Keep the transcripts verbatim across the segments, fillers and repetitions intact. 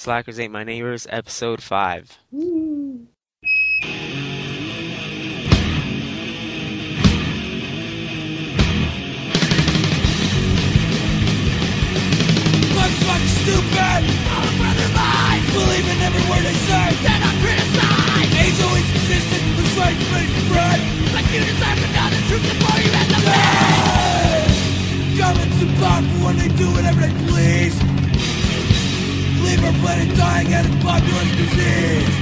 Slackers Ain't My Neighbors, episode five. Woo. Life's fucking stupid. All a brother lies. Believe in every word they say. Then I criticize. Age always existed. Looks like it's ready to spread. Like you deserve to know the truth before you end the bed. Governments too powerful when they do whatever they please. Leave our planet dying out of populist disease.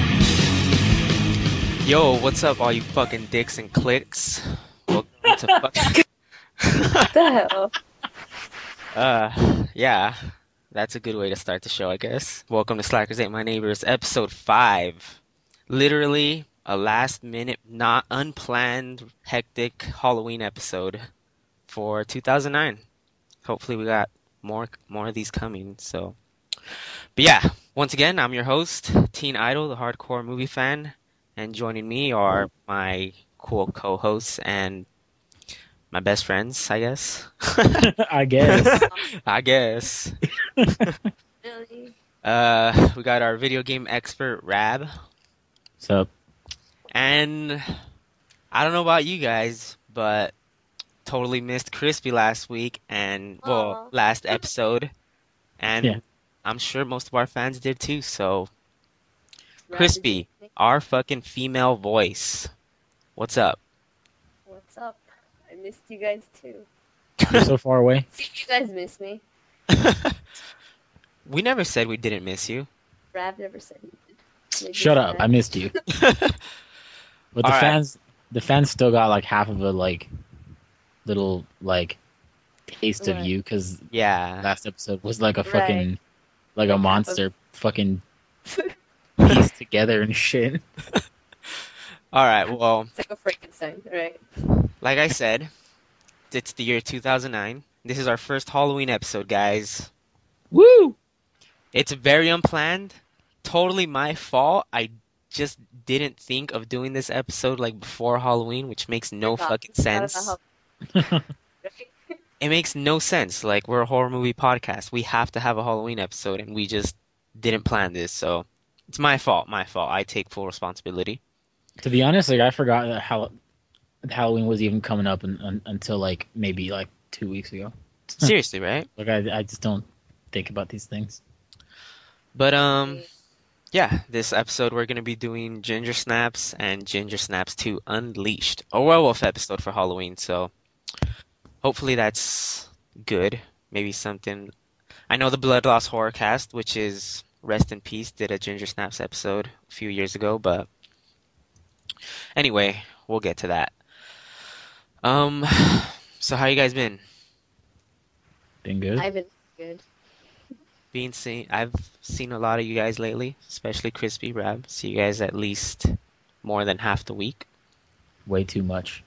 Yo, what's up, all you fucking dicks and clicks? Welcome to fucking. What the hell? uh, yeah, that's a good way to start the show, I guess. Welcome to Slackers Ain't My Neighbors, episode five. Literally a last minute, not unplanned, hectic Halloween episode for two thousand nine. Hopefully, we got more more of these coming. So, but yeah, once again, I'm your host, Teen Idol, the hardcore movie fan, and joining me are my cool co-hosts and my best friends, I guess. I guess. I guess. Really? Uh, we got our video game expert, Rab, So, and I don't know about you guys, but totally missed Crispy last week and well, Aw. last episode, and Yeah. I'm sure most of our fans did too. So, Rap Crispy, is- our fucking female voice, what's up? What's up? I missed you guys too. you're so far away. See, you guys miss me. We never said we didn't miss you. Rap never said he did. Maybe Shut it's up. Rap. I missed you. But the All right. fans, the fans still got like half of a like little like taste of Right. you because Yeah. last episode was like a Right. fucking like a Like half of- monster fucking pieced together and shit. All right. Well, It's like a Frankenstein, right? like I said, it's the year two thousand nine. This is our first Halloween episode, guys. Woo! It's very unplanned. Totally my fault. I just didn't think of doing this episode like before Halloween, which makes no God, fucking I don't know sense. how- It makes no sense. Like, we're a horror movie podcast. We have to have a Halloween episode, and we just didn't plan this. So it's my fault. My fault. I take full responsibility. To be honest, like I forgot that Hall- Halloween was even coming up un- un- until like maybe like two weeks ago. Seriously, right? Like I, I just don't think about these things. But um, yeah, this episode we're gonna be doing Ginger Snaps and Ginger Snaps two Unleashed, a werewolf episode for Halloween. So hopefully that's good. Maybe something. I know the Blood Loss Horrorcast, which is rest in peace, did a Ginger Snaps episode a few years ago, but anyway, we'll get to that. Um, so how you guys been? Been good. I've been good. Being seen, I've seen a lot of you guys lately, especially Crispy Rab. See you guys at least more than half the week. Way too much.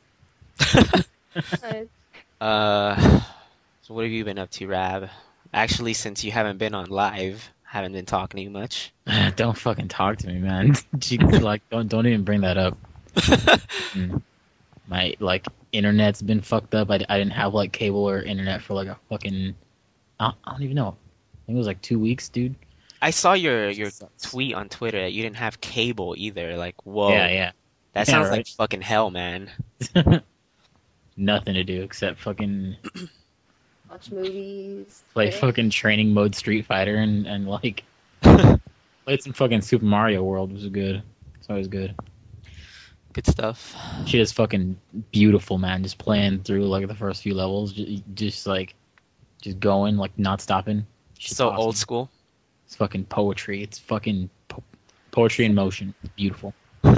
Nice. Uh, so what have you been up to, Rab? Actually, since you haven't been on live, haven't been talking to you much. Don't fucking talk to me, man. Gee, like, don't don't even bring that up. Mm. My like internet's been fucked up. I, I didn't have like cable or internet for like a fucking I don't, I don't even know. I think it was like two weeks, dude. I saw your your Sucks. tweet on Twitter that you didn't have cable either. Like, whoa, Yeah, yeah. that Yeah, sounds like right. fucking hell, man. Nothing to do except fucking Watch movies. play right? fucking training mode Street Fighter and and like played some fucking Super Mario World. It was good. It's always good. Good stuff. She is fucking beautiful, man. Just playing through like the first few levels, just, just like, just going, like not stopping. Shit's So awesome. old school. It's fucking poetry. It's fucking po- poetry in motion. Beautiful.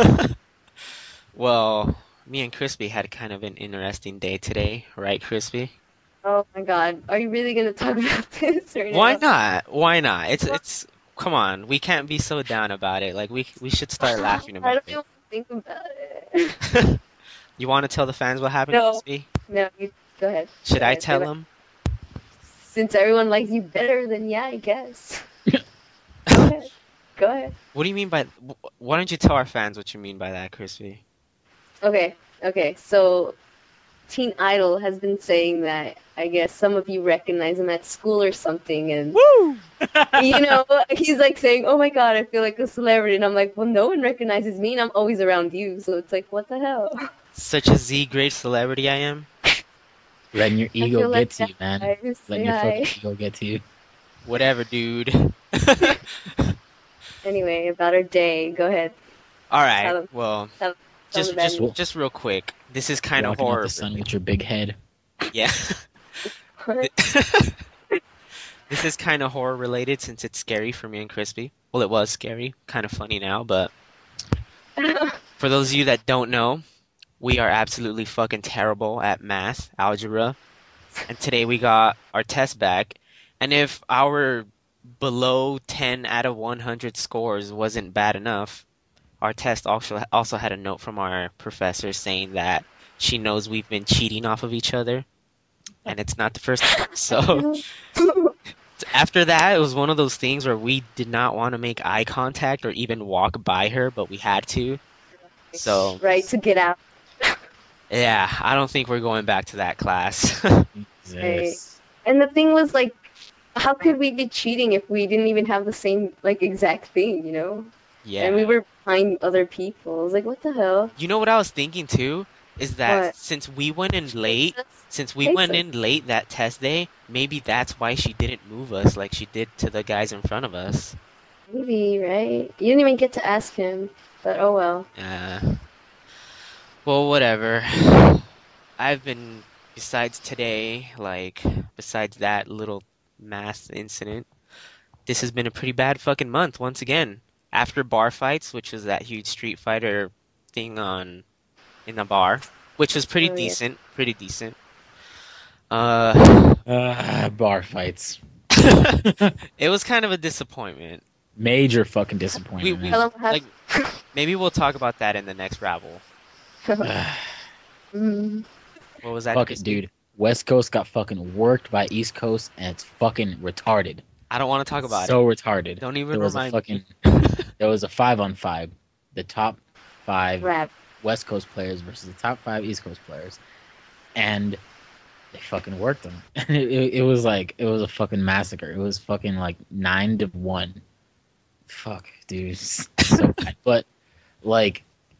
Well, me and Crispy had kind of an interesting day today, right, Crispy? Oh my god. Are you really gonna talk about this right Why now? not? Why not? It's it's come on. We can't be so down about it. Like we we should start laughing I about don't it. even think about it. You want to tell the fans what happened, No. Crispy? No, you go ahead. Should Go I ahead, tell go ahead. them? Since everyone likes you better, then yeah, I guess. Go ahead. Go ahead. What do you mean by? wh- Why don't you tell our fans what you mean by that, Crispy? Okay, okay. So Teen Idol has been saying that. I guess some of you recognize him at school or something, and Woo! you know, he's like saying, "Oh my God, I feel like a celebrity," and I'm like, "Well, no one recognizes me, and I'm always around you." So it's like, what the hell? Such a Z grade celebrity I am. Letting your I ego feel like get to you, man. guys, Letting say your fucking hi. ego get to you. Whatever, dude. Anyway, about our day. Go ahead. All Tell right. them. Well, Tell, tell them just the bad just news. just real quick. This is kind of Walking out horror. the sun with your big head. Yeah. What? This is kind of horror related since it's scary for me and Crispy. Well, it was scary. Kind of funny now, but for those of you that don't know, we are absolutely fucking terrible at math, algebra, and today we got our test back. And if our below ten out of one hundred scores wasn't bad enough, our test also also had a note from our professor saying that she knows we've been cheating off of each other, and it's not the first time. So after that, it was one of those things where we did not want to make eye contact or even walk by her, but we had to. So, Right to get out. yeah, I don't think we're going back to that class. Jesus. And the thing was like, how could we be cheating if we didn't even have the same like exact thing, you know? And we Yeah. were behind other people. I was like, what the hell? You know what I was thinking too? Is that What? since we went in late, since we Hates went us. in late that test day, maybe that's why she didn't move us like she did to the guys in front of us. Maybe, right? You didn't even get to ask him, but oh well. Uh, well, whatever. I've been, besides today, like, besides that little math incident, this has been a pretty bad fucking month once again. After bar fights, which was that huge Street Fighter thing on in the bar, which was pretty Oh, yeah. decent, pretty decent. Uh, Ah, bar fights. it was kind of a disappointment. Major fucking We, disappointment. we Tell man. him how. like maybe we'll talk about that in the next Rabble. Ah, Mm. What was that, fuck it, Christy? dude. West Coast got fucking worked by East Coast, and it's fucking retarded. I don't want to talk about so it. retarded. Don't even There was a remind fucking me. there was a five on five. The top five Rap. West Coast players versus the top five East Coast players, and they fucking worked them. And it, it, it was like it was a fucking massacre. It was fucking like nine to one. Fuck, dude. So bad. But like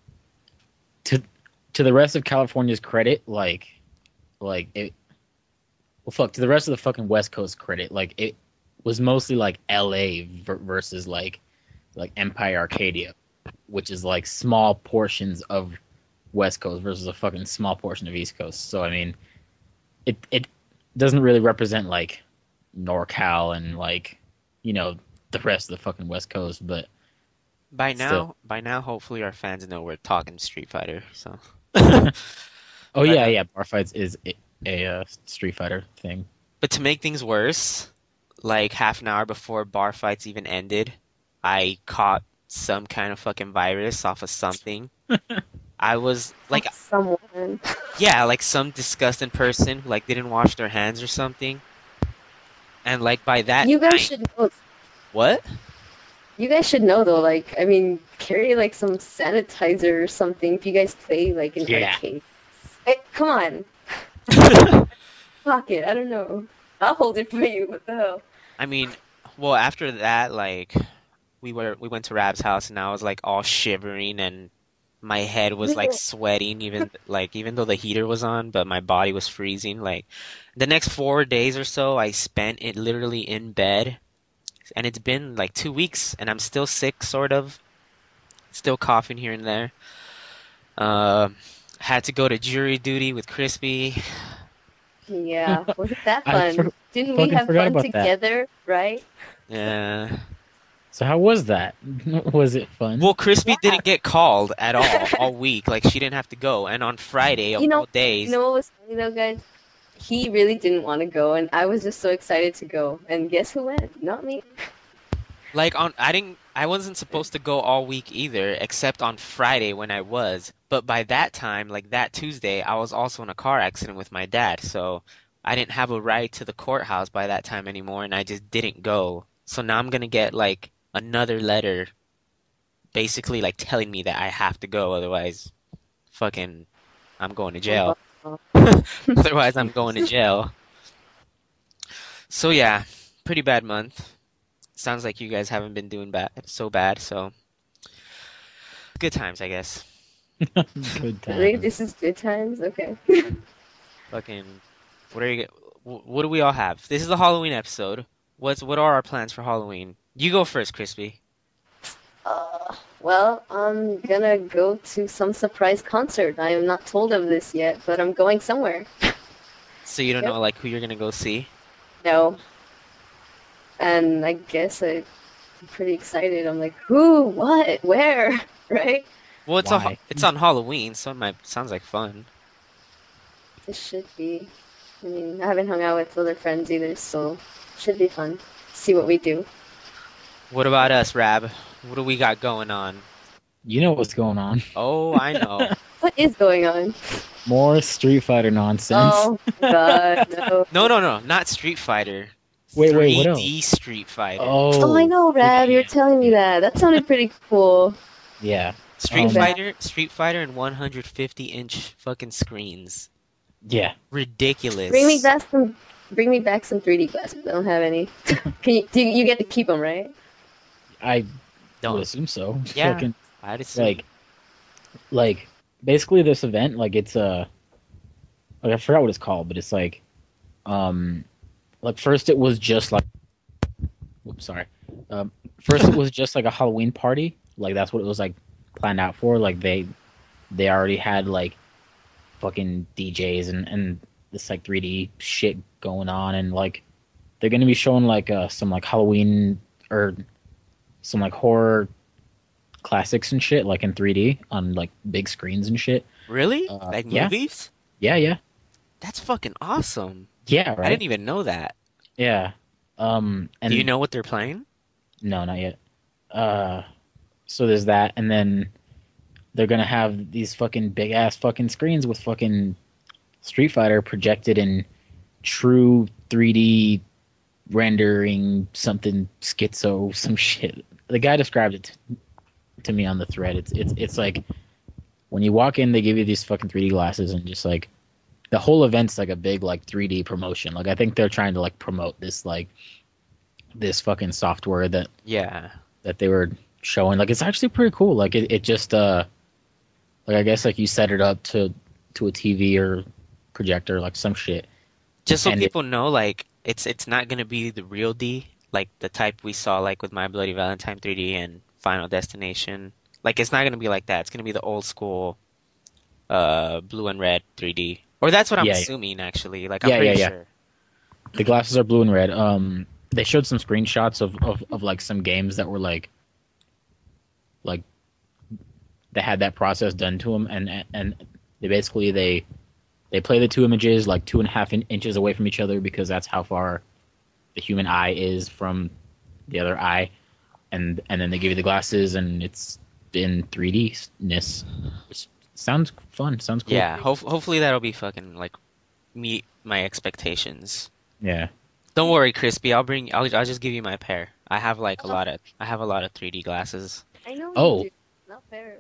to to the rest of California's credit, like like it. Well, fuck. To the rest of the fucking West Coast credit, like it was mostly like L A ver- versus like like Empire Arcadia, which is like small portions of West Coast versus a fucking small portion of East Coast. So I mean, it it doesn't really represent like NorCal and like you know the rest of the fucking West Coast, but By now, still. by now, hopefully our fans know we're talking Street Fighter. So, Oh But, yeah, uh, yeah, bar fights is a, a uh, Street Fighter thing. but to make things worse, like half an hour before bar fights even ended, I caught some kind of fucking virus off of something. I was like, Someone. yeah, like some disgusting person who like didn't wash their hands or something. And like by that You guys night, should know. what? You guys should know though. Like, I mean, carry like some sanitizer or something if you guys play like in Yeah. arcades. Hey, come on, pocket. I don't know. I'll hold it for you. What the hell? I mean, well, after that, like we were we went to Rab's house and I was like all shivering and my head was like sweating even like even though the heater was on, but my body was freezing. Like the next four days or so, I spent it literally in bed, and it's been like two weeks, and I'm still sick, sort of, still coughing here and there. Uh, had to go to jury duty with Crispy. Yeah, wasn't that I fun? for- Didn't we fucking have forgot fun about that. together? Right? Yeah. So how was that? Was it fun? Well, Crispy Yeah. didn't get called at all all week. Like she didn't have to go. And on Friday of You know- all days, You know what was funny though, guys? He really didn't want to go, and I was just so excited to go. And guess who went? Not me. like on I didn't I wasn't supposed to go all week either, except on Friday when I was. But by that time, like that Tuesday, I was also in a car accident with my dad. So I didn't have a ride to the courthouse by that time anymore, and I just didn't go. So now I'm gonna get like another letter basically like telling me that I have to go, otherwise fucking I'm going to jail. Oh. Otherwise, I'm going to jail. So yeah, pretty bad month. Sounds like you guys haven't been doing bad, so bad. So good times, I guess. Good Really? time. This is good times? Okay. Fucking, what are you? wh- What do we all have? This is the Halloween episode. What's what are our plans for Halloween? You go first, Crispy. Uh, well, I'm gonna go to some surprise concert. I am not told of this yet, but I'm going somewhere. So you don't Yep. know like who you're gonna go see? No. And I guess I, I'm pretty excited. I'm like, who, what, where, right? Well, it's a ho- Why? it's on Halloween, so it might sounds like fun. This should be. I mean, I haven't hung out with other friends either, so should be fun. See what we do. What about us, Rab? What do we got going on? You know what's going on. Oh, I know. What is going on? More Street Fighter nonsense. Oh, God, no. No, no, no, not Street Fighter. Wait, wait, what else? three D Street Fighter. Oh, Oh, I know, Rab. You were telling me that. That sounded pretty cool. yeah, Street um, Fighter, Street Fighter, and one hundred fifty inch fucking screens. yeah. Ridiculous. Bring me back some. Bring me back some three D glasses. I don't have any. Can you? Do you, you get to keep them, right? I would Don't. assume so. Yeah. Fucking, I'd assume. like, like basically this event, like it's a, like I forgot what it's called, but it's like, um, like first it was just like, whoops, sorry. Um, first it was just like a Halloween party, like that's what it was like planned out for. Like they, they already had like fucking D Js and and this like three D shit going on, and like they're gonna be showing like uh some like Halloween or some like horror classics and shit like in three D on like big screens and shit. Really? Uh, Like yeah. movies? Yeah, yeah, That's fucking awesome. yeah. I Right. didn't even know that. Yeah. Um. And Do you know what they're playing? no, not yet. Uh. So there's that, and then they're gonna have these fucking big ass fucking screens with fucking Street Fighter projected in true three D rendering something schizo some shit. The guy described it to, to me on the thread. It's it's it's like when you walk in, they give you these fucking three D glasses, and just like the whole event's like a big like three D promotion. Like I think they're trying to like promote this like this fucking software that Yeah. that they were showing. Like it's actually pretty cool. Like it, it just uh like I guess like you set it up to to a T V or projector like some shit. Just so And it- people know, like it's it's not gonna be the real D, like the type we saw like with My Bloody Valentine three D and Final Destination. Like it's not gonna be like that. It's gonna be the old school uh blue and red three D. Or that's what I'm Yeah, yeah. assuming actually. Like I'm Yeah, pretty yeah, yeah. sure. The glasses are blue and red. Um, they showed some screenshots of, of, of like some games that were like, like, they had that process done to them, and and they basically they they play the two images like two and a half in, inches away from each other because that's how far the human eye is from the other eye, and and then they give you the glasses, and it's in three D ness, which sounds fun. Sounds cool. Yeah, hope hopefully that'll be fucking like meet my expectations. Yeah. Don't worry, Crispy. I'll bring. I'll. I'll just give you my pair. I have like a lot of. I have a lot of three D glasses. I know. Oh. You do. Not fair.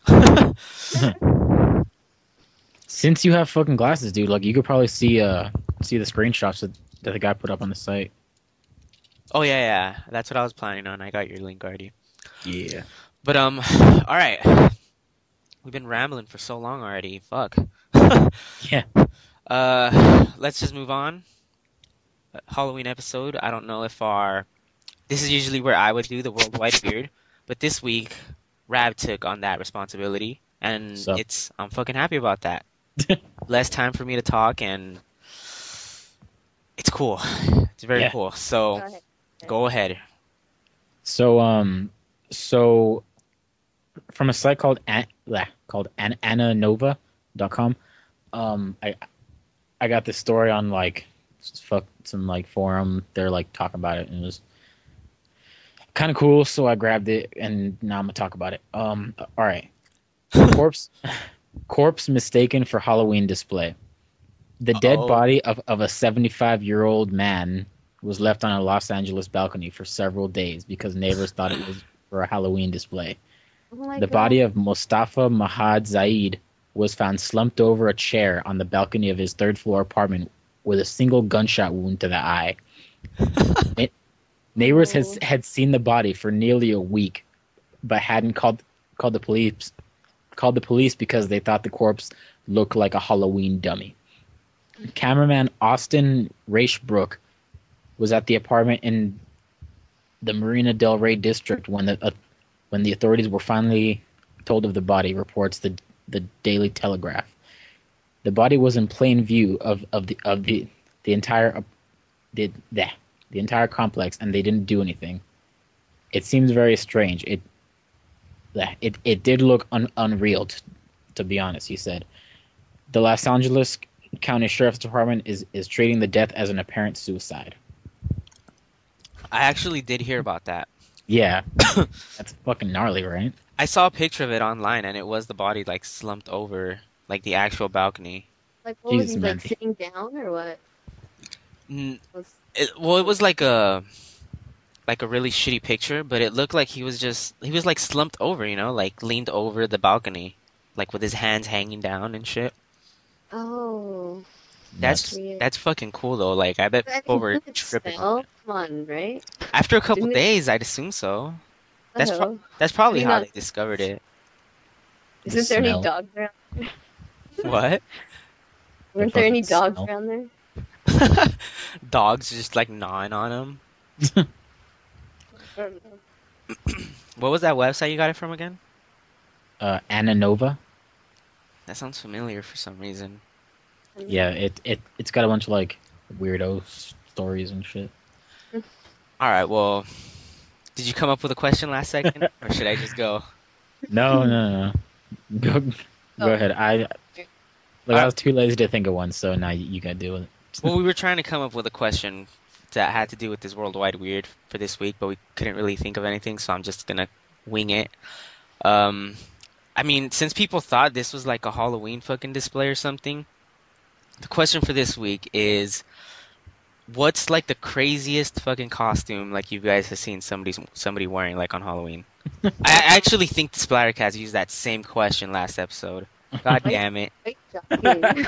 Since you have fucking glasses, dude, like you could probably see uh see the screenshots that, that the guy put up on the site. Oh yeah, yeah. That's what I was planning on. I got your link already. Yeah. But um, all right. We've been rambling for so long already. Fuck. Yeah. Uh, let's just move on. Halloween episode. I don't know if our. This is usually where I would do the worldwide beard, but this week, Rab took on that responsibility, and So? it's. I'm fucking happy about that. Less time for me to talk, and it's cool. It's very Yeah. cool. So Go ahead. go ahead. So um so from a site called An- bleh, called An- ananova dot com, um I I got this story on like fuck some like forum. They're like talking about it, and it was kind of cool, so I grabbed it and now I'm gonna talk about it. Um all right. Corpse corpse mistaken for Halloween display. The dead Uh-oh. body of, of a seventy-five-year-old man was left on a Los Angeles balcony for several days because neighbors thought it was for a Halloween display. Oh my The God. body of Mustafa Mahad Zaid was found slumped over a chair on the balcony of his third floor apartment with a single gunshot wound to the eye. Ne- Neighbors had, Oh. had seen the body for nearly a week, but hadn't called called the police called the police because they thought the corpse looked like a Halloween dummy. Cameraman Austin Raichbrook was at the apartment in the Marina del Rey district when the uh, when the authorities were finally told of the body, reports the the Daily Telegraph. The body was in plain view of, of the of the the entire uh, the, the the entire complex, and they didn't do anything. It seems very strange. It it it did look un, unreal, to, to be honest. He said. The Los Angeles County Sheriff's Department is is treating the death as an apparent suicide. I actually did hear about that. Yeah, that's fucking gnarly, right? I saw a picture of it online, and it was the body like slumped over like the actual balcony. Like, what was Jesus, he man. like sitting down or what? N- Was It, well, it was like a like a really shitty picture, but it looked like he was just he was like slumped over, you know, like leaned over the balcony, like with his hands hanging down and shit. oh, That's weird. that's fucking cool though. Like I bet But I people mean, were didn't it tripping on smell? it. Come on, right? After a couple Didn't it? days, I'd assume so. That's pro- Oh, that's probably Maybe how not. they discovered it. The Isn't there any smell. dogs around? What? Weren't there any fucking dogs smell. around there? Dogs just like gnawing on him. I don't know. What was that website you got it from again? Uh, Anna Nova. That sounds familiar for some reason. Yeah, it it it's got a bunch of like weirdo s- stories and shit. All right, well, did you come up with a question last second, or should I just go? No, no, no. no. Go go Oh. ahead. I look, I was too lazy to think of one, so now you, you gotta do it. Well, we were trying to come up with a question that had to do with this worldwide weird for this week, but we couldn't really think of anything, so I'm just gonna wing it. Um, I mean, since people thought this was like a Halloween fucking display or something, the question for this week is, what's like the craziest fucking costume like you guys have seen somebody somebody wearing like on Halloween? I I actually think the Splattercast used that same question last episode. God damn it. Wait, joking.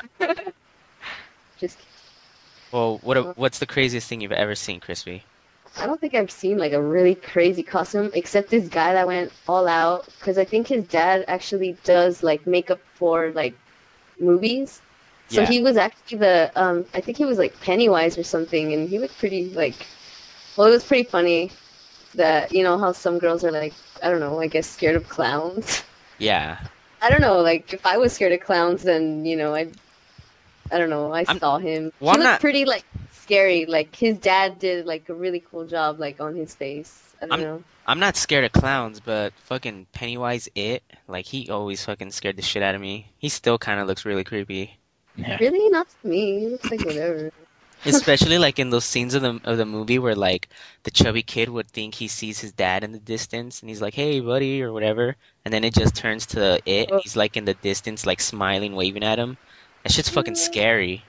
Just Well, what what's the craziest thing you've ever seen, Crispy? I don't think I've seen like a really crazy costume except this guy that went all out because I think his dad actually does like makeup for like movies. So Yeah. he was actually the um I think he was like Pennywise or something and he looked pretty like well it was pretty funny that you know how some girls are like I don't know, I guess scared of clowns. Yeah. I don't know, like if I was scared of clowns then, you know, I I don't know, I I'm- saw him. well, he I'm looked not- pretty like scary. Like his dad did like a really cool job like on his face. I don't I'm- know. I'm not scared of clowns, but fucking Pennywise it, like he always fucking scared the shit out of me. He still kind of looks really creepy. Yeah. Really? Not to me. He looks like whatever. Especially like in those scenes of the of the movie where like the chubby kid would think he sees his dad in the distance and he's like, "Hey, buddy," or whatever, and then it just turns to it and he's like in the distance like smiling, waving at him. That shit's fucking scary.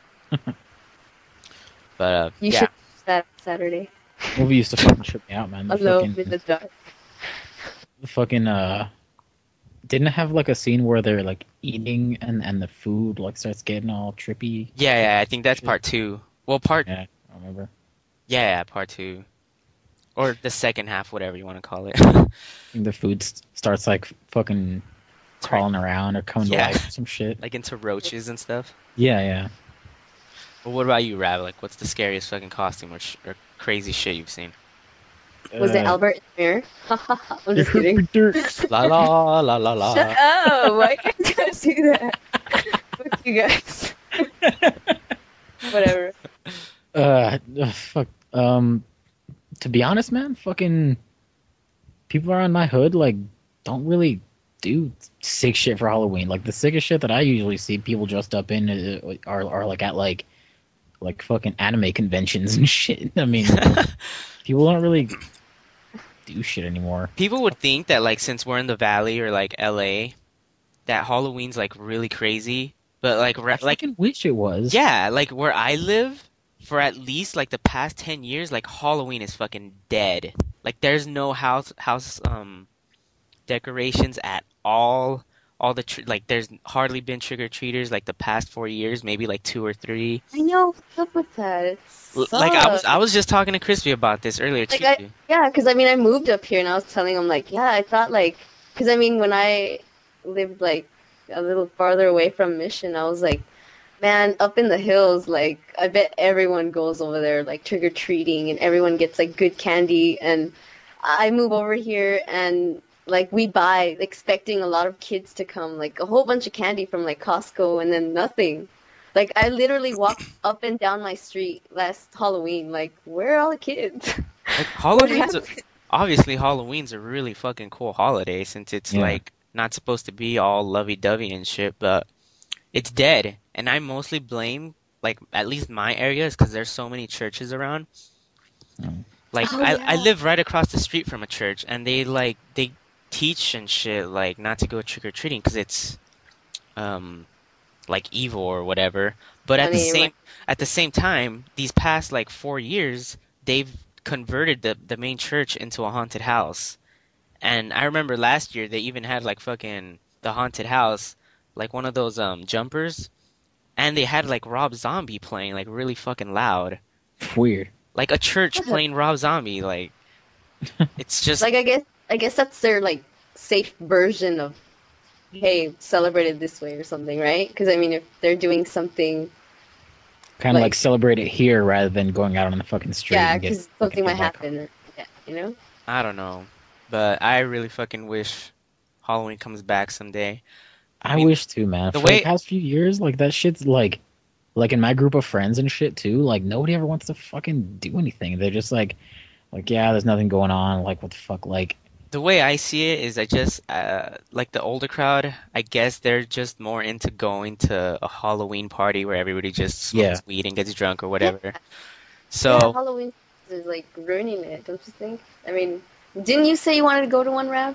But uh, You yeah. should watch that Saturday. Movie used to fucking trip me out, man. The Alone fucking, in the dark. the fucking uh, didn't it have like a scene where they're like eating and and the food like starts getting all trippy. Yeah, yeah, I think that's part two. Well, part Yeah, I don't remember. yeah, yeah, part two. Or the second half, whatever you want to call it. I think the food s- starts like fucking crawling around or coming Yeah. to life or some shit. Like into roaches and stuff. Yeah, yeah. But what about you, Rav? Like, what's the scariest fucking costume or, sh- or crazy shit you've seen? Was it Uh, Albert in the mirror? I'm just kidding. La la la la la. Shut up! Why can't you guys do that? Fuck you guys. Whatever. Uh, ugh, fuck. Um, to be honest, man, fucking people around my hood like don't really do sick shit for Halloween. Like the sickest shit that I usually see people dressed up in uh, are are like at like like fucking anime conventions and shit. I mean, people don't really do shit anymore. People would think that like since we're in the Valley or like L A, that Halloween's like really crazy. But like I ra- like fucking wish it was. yeah, like where I live, for at least like the past ten years, like Halloween is fucking dead. Like there's no house house um decorations at all. all the tr like there's hardly been trick-or-treaters like the past four years, maybe like two or three. I know what's up with that. It L- Like I was sucks. I was just talking to Crispy about this earlier Like too. I, yeah, because I mean, I moved up here and I was telling him like, yeah, I thought like, because I mean, when I lived like a little farther away from Mission, I was like, man, up in the hills, like I bet everyone goes over there like trick or treating and everyone gets like good candy. And I move over here and like we buy expecting a lot of kids to come, like a whole bunch of candy from like Costco and then nothing. Like I literally walked up and down my street last Halloween, like where are all the kids? Like What Halloween's a, happened? obviously Halloween's a really fucking cool holiday since it's Yeah. like not supposed to be all lovey-dovey and shit, but it's dead. And I mostly blame like at least my areas because there's so many churches around. Mm. Like Oh I I yeah. live right across the street from a church and they like they teach and shit like not to go trick-or-treating because it's um like evil or whatever. But at the Funny, same right? at the same time, these past like four years, they've converted the the main church into a haunted house. And I remember last year they even had like fucking the haunted house, like one of those um jumpers, and they had like Rob Zombie playing like really fucking loud. Weird. Like a church playing Rob Zombie, like it's just Like I guess I guess that's their like safe version of hey, celebrate it this way or something, right? Because I mean, if they're doing something Kind of like like celebrate it here rather than going out on the fucking street yeah, and get because fucking something hit might by a car. happen, or, yeah, you know? I don't know. But I really fucking wish Halloween comes back someday. I I mean, wish too, man. the For the way past few years, like that shit's like, like in my group of friends and shit too. Like nobody ever wants to fucking do anything. They're just like, like yeah, there's nothing going on. Like what the fuck? Like the way I see it is I just uh like the older crowd, I guess they're just more into going to a Halloween party where everybody just yeah, smokes weed and gets drunk or Yeah, whatever. yeah, So, Halloween is like ruining it, don't you think? I mean, didn't you say you wanted to go to one, Rap?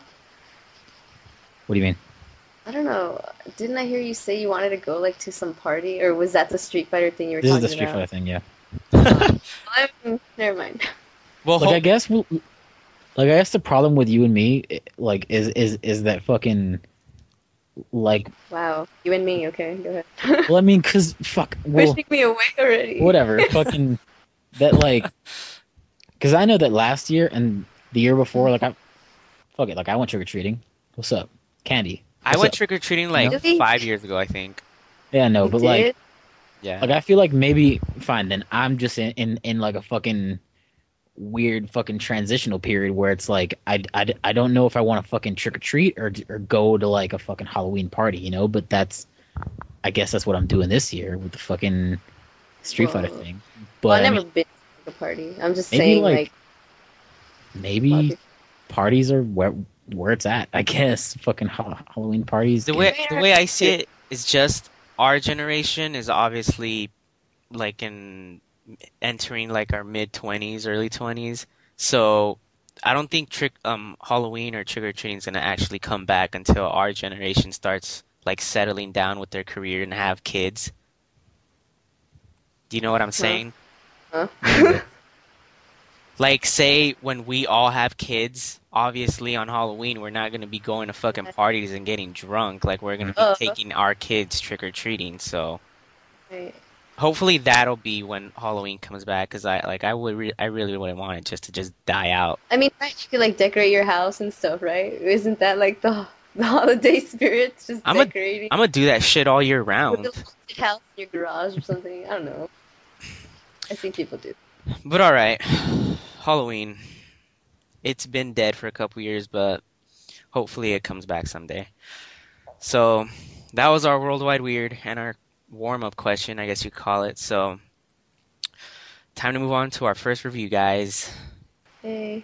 what do you mean? I don't know. Didn't I hear you say you wanted to go like to some party, or was that the Street Fighter thing you were This is the talking Street about? Fighter thing, yeah. Uh, I'm, never mind. well, Like I ho guess, we- like I guess the problem with you and me, i- like, is is is that fucking like, Wow, you and me. Okay, go ahead. well, I mean, cause fuck, well, Pushing me away already. whatever, fucking that like, cause I know that last year and the year before, like I fuck it, like I went trick or treating. What's up, candy? I What's went up? trick-or-treating You know? like Really? five years ago, I think. Yeah, no, You but like, did? Yeah. like I feel like maybe fine. Then I'm just in in, in like a fucking weird fucking transitional period where it's like I, I, I don't know if I want to fucking trick or treat or or go to like a fucking Halloween party, you know. But that's I guess that's what I'm doing this year with the fucking Street Fighter Whoa. thing. Well, I've But I never mean, been to a party. I'm just maybe saying, like like, a lot of maybe people. parties are where where it's at. I guess fucking ha- Halloween parties The get way the way I see Where? it is just our generation is obviously like in entering like our mid twenties, early twenties. So I don't think trick um Halloween or trick-or-treating is gonna actually come back until our generation starts like settling down with their career and have kids. Do you know what I'm Huh? saying? Huh? Like, say when we all have kids, obviously on Halloween we're not gonna be going to fucking parties and getting drunk. Like we're gonna be Uh, taking our kids trick-or-treating. So right. hopefully that'll be when Halloween comes back, 'cause I like I would re I really wouldn't want it just to just die out. I mean, right, you could like decorate your house and stuff, right? Isn't that like the the holiday spirit? Just I'm a decorating I'm gonna do that shit all year a little round. haunted house in your garage or something. I don't know. I see people do. But all right, Halloween. It's been dead for a couple years, but hopefully it comes back someday. So that was our worldwide weird and our warm-up question, I guess you call it. So time to move on to our first review, guys. Hey.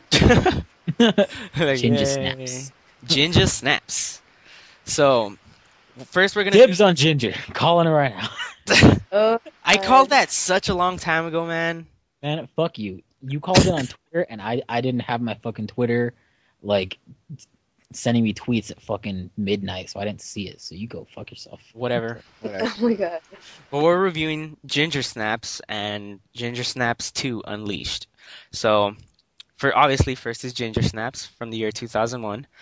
Like, Ginger yay. snaps. Ginger snaps. So first we're gonna Dibs on Ginger. Calling it right now. Oh, I God. called that such a long time ago, man. Man, fuck you. You called it on Twitter, and I I didn't have my fucking Twitter like sending me tweets at fucking midnight, so I didn't see it. So you go fuck yourself. Whatever. Whatever. Oh my God. Well, we're reviewing Ginger Snaps and Ginger Snaps two Unleashed. So, for obviously, first is Ginger Snaps from the year two thousand one.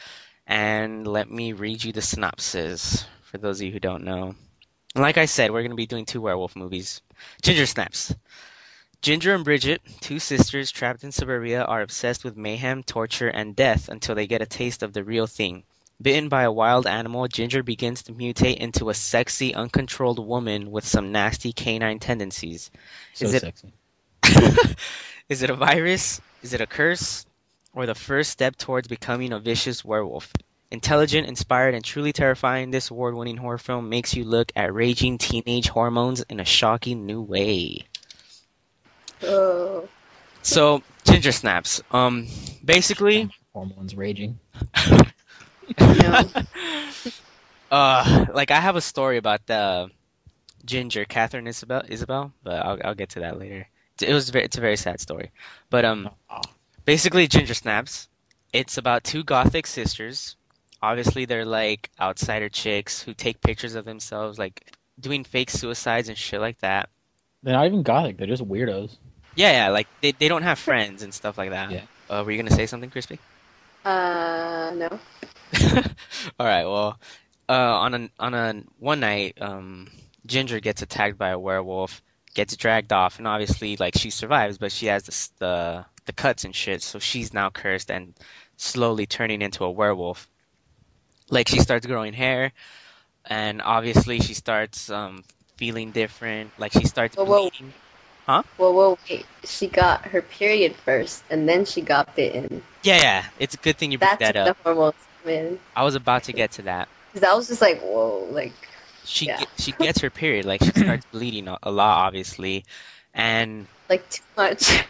And let me read you the synopsis for those of you who don't know. Like I said, we're going to be doing two werewolf movies. Ginger Snaps. Ginger and Bridget, two sisters trapped in suburbia, are obsessed with mayhem, torture, and death until they get a taste of the real thing. Bitten by a wild animal, Ginger begins to mutate into a sexy, uncontrolled woman with some nasty canine tendencies. So Is it sexy. is it a virus? Is it a curse? Or the first step towards becoming a vicious werewolf? Intelligent, inspired, and truly terrifying, this award-winning horror film makes you look at raging teenage hormones in a shocking new way. Oh. So, Ginger Snaps. Um, basically, Hormones raging. No. uh, like I have a story about the Ginger, Catherine Isabel, Isabel, but I'll I'll get to that later. It was very, it's a very sad story, but um, Oh, basically Ginger Snaps. It's about two gothic sisters. Obviously, they're like outsider chicks who take pictures of themselves, like doing fake suicides and shit like that. they're not even gothic. They're just weirdos. Yeah, yeah, like they they don't have friends and stuff like that. Yeah. Uh, were you gonna say something, Crispy? Uh, no. All right. Well, uh, on a on a one night, um, Ginger gets attacked by a werewolf, gets dragged off, and obviously, like she survives, but she has the s- the the cuts and shit, so she's now cursed and slowly turning into a werewolf. Like she starts growing hair, and obviously she starts um feeling different. Like she starts Whoa, whoa. bleeding. Whoa, whoa, wait. She got her period first, and then she got bitten. Yeah, yeah. It's a good thing you brought That's that when up. the hormones come in. I was about to get to that. Because I was just like, whoa, like, She yeah. get, she gets her period. Like she starts bleeding a, a lot, obviously, and like too much.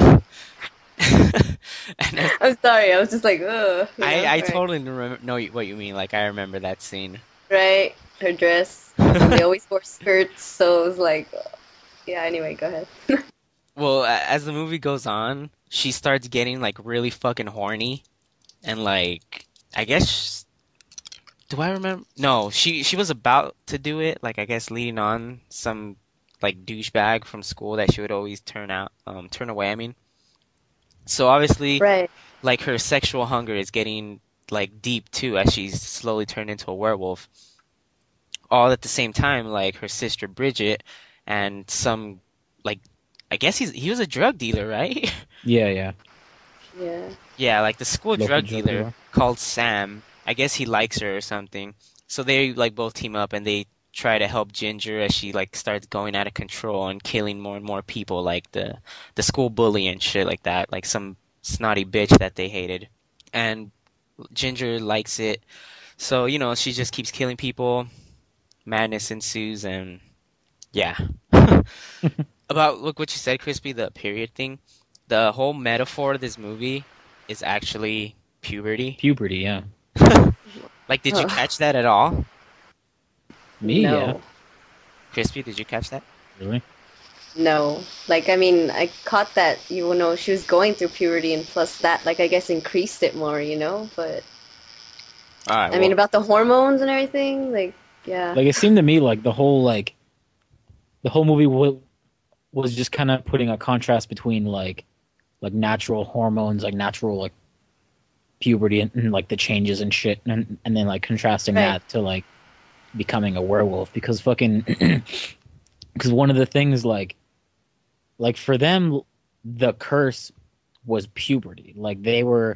and then I'm sorry, I was just like, ugh. You know? I I Right. totally remember, know what you mean. Like I remember that scene. Right? Her dress. And they always wore skirts, so it was like, yeah, anyway, go ahead. Well, a- as the movie goes on, she starts getting like really fucking horny, and like I guess do I remember? No, she she was about to do it. Like I guess leading on some like douchebag from school that she would always turn out um turn away. I mean, so obviously Right. like her sexual hunger is getting like deep too as she's slowly turned into a werewolf. All at the same time, like her sister Bridget and some like I guess he's he was a drug dealer, right? Yeah, yeah. Yeah. Yeah, like the school Local drug drug dealer dealer. called Sam. I guess he likes her or something. So they like both team up and they try to help Ginger as she like starts going out of control and killing more and more people, like the the school bully and shit like that, like some snotty bitch that they hated. And Ginger likes it. So, you know, she just keeps killing people. Madness ensues and yeah. About look what you said, Crispy, the period thing. The whole metaphor of this movie is actually puberty. Puberty, yeah. Like, did you Huh. catch that at all? Me, no. yeah. Crispy, did you catch that? Really? No. Like, I mean, I caught that, you know, she was going through puberty, and plus that, like, I guess increased it more, you know? But, All right, I mean, well, about the hormones and everything, like, yeah. Like it seemed to me like the whole like the whole movie w- was just kind of putting a contrast between like like natural hormones, like natural like puberty and, and like the changes and shit, and and then like contrasting Right. that to like becoming a werewolf because fucking because one of the things like like for them the curse was puberty. Like they were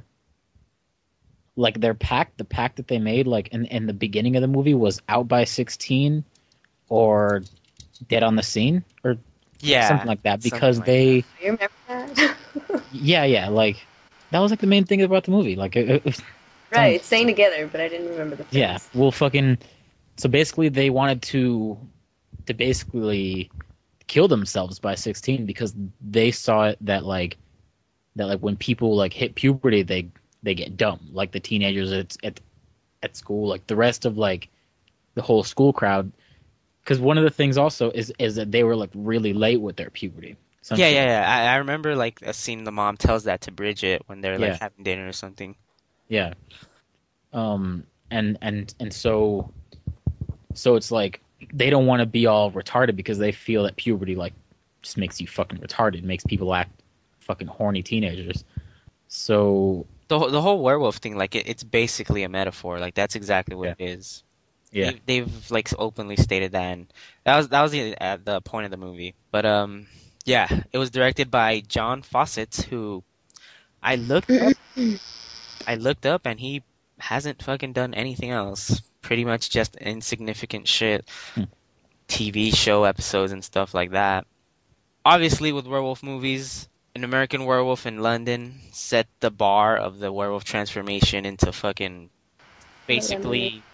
like their pact, the pact that they made, like in, in the beginning of the movie was out by sixteen or dead on the scene or yeah, something like that something because like they that. You remember that? yeah yeah like that was like the main thing about the movie like it, it, Right, staying together, but I didn't remember the phrase. yeah well fucking so basically they wanted to to basically kill themselves by sixteen because they saw it that like that like when people like hit puberty they they get dumb like the teenagers at at, at school like the rest of like the whole school crowd because one of the things also is is that they were like really late with their puberty. Some Yeah, shit yeah, like yeah. I, I remember like a scene the mom tells that to Bridget when they're like Yeah. having dinner or something. Yeah. Um and and and so so it's like they don't want to be all retarded because they feel that puberty like just makes you fucking retarded, makes people act fucking horny teenagers. So the whole- the whole werewolf thing, like it, it's basically a metaphor. Like that's exactly what Yeah. it is. Yeah. They they've like openly stated that, and that was that was the uh, the point of the movie. But um, yeah, it was directed by John Fawcett, who I looked up, I looked up, and he hasn't fucking done anything else. Pretty much just insignificant shit, Hmm. T V show episodes and stuff like that. Obviously, with werewolf movies, An American Werewolf in London set the bar of the werewolf transformation into fucking Millennial. basically,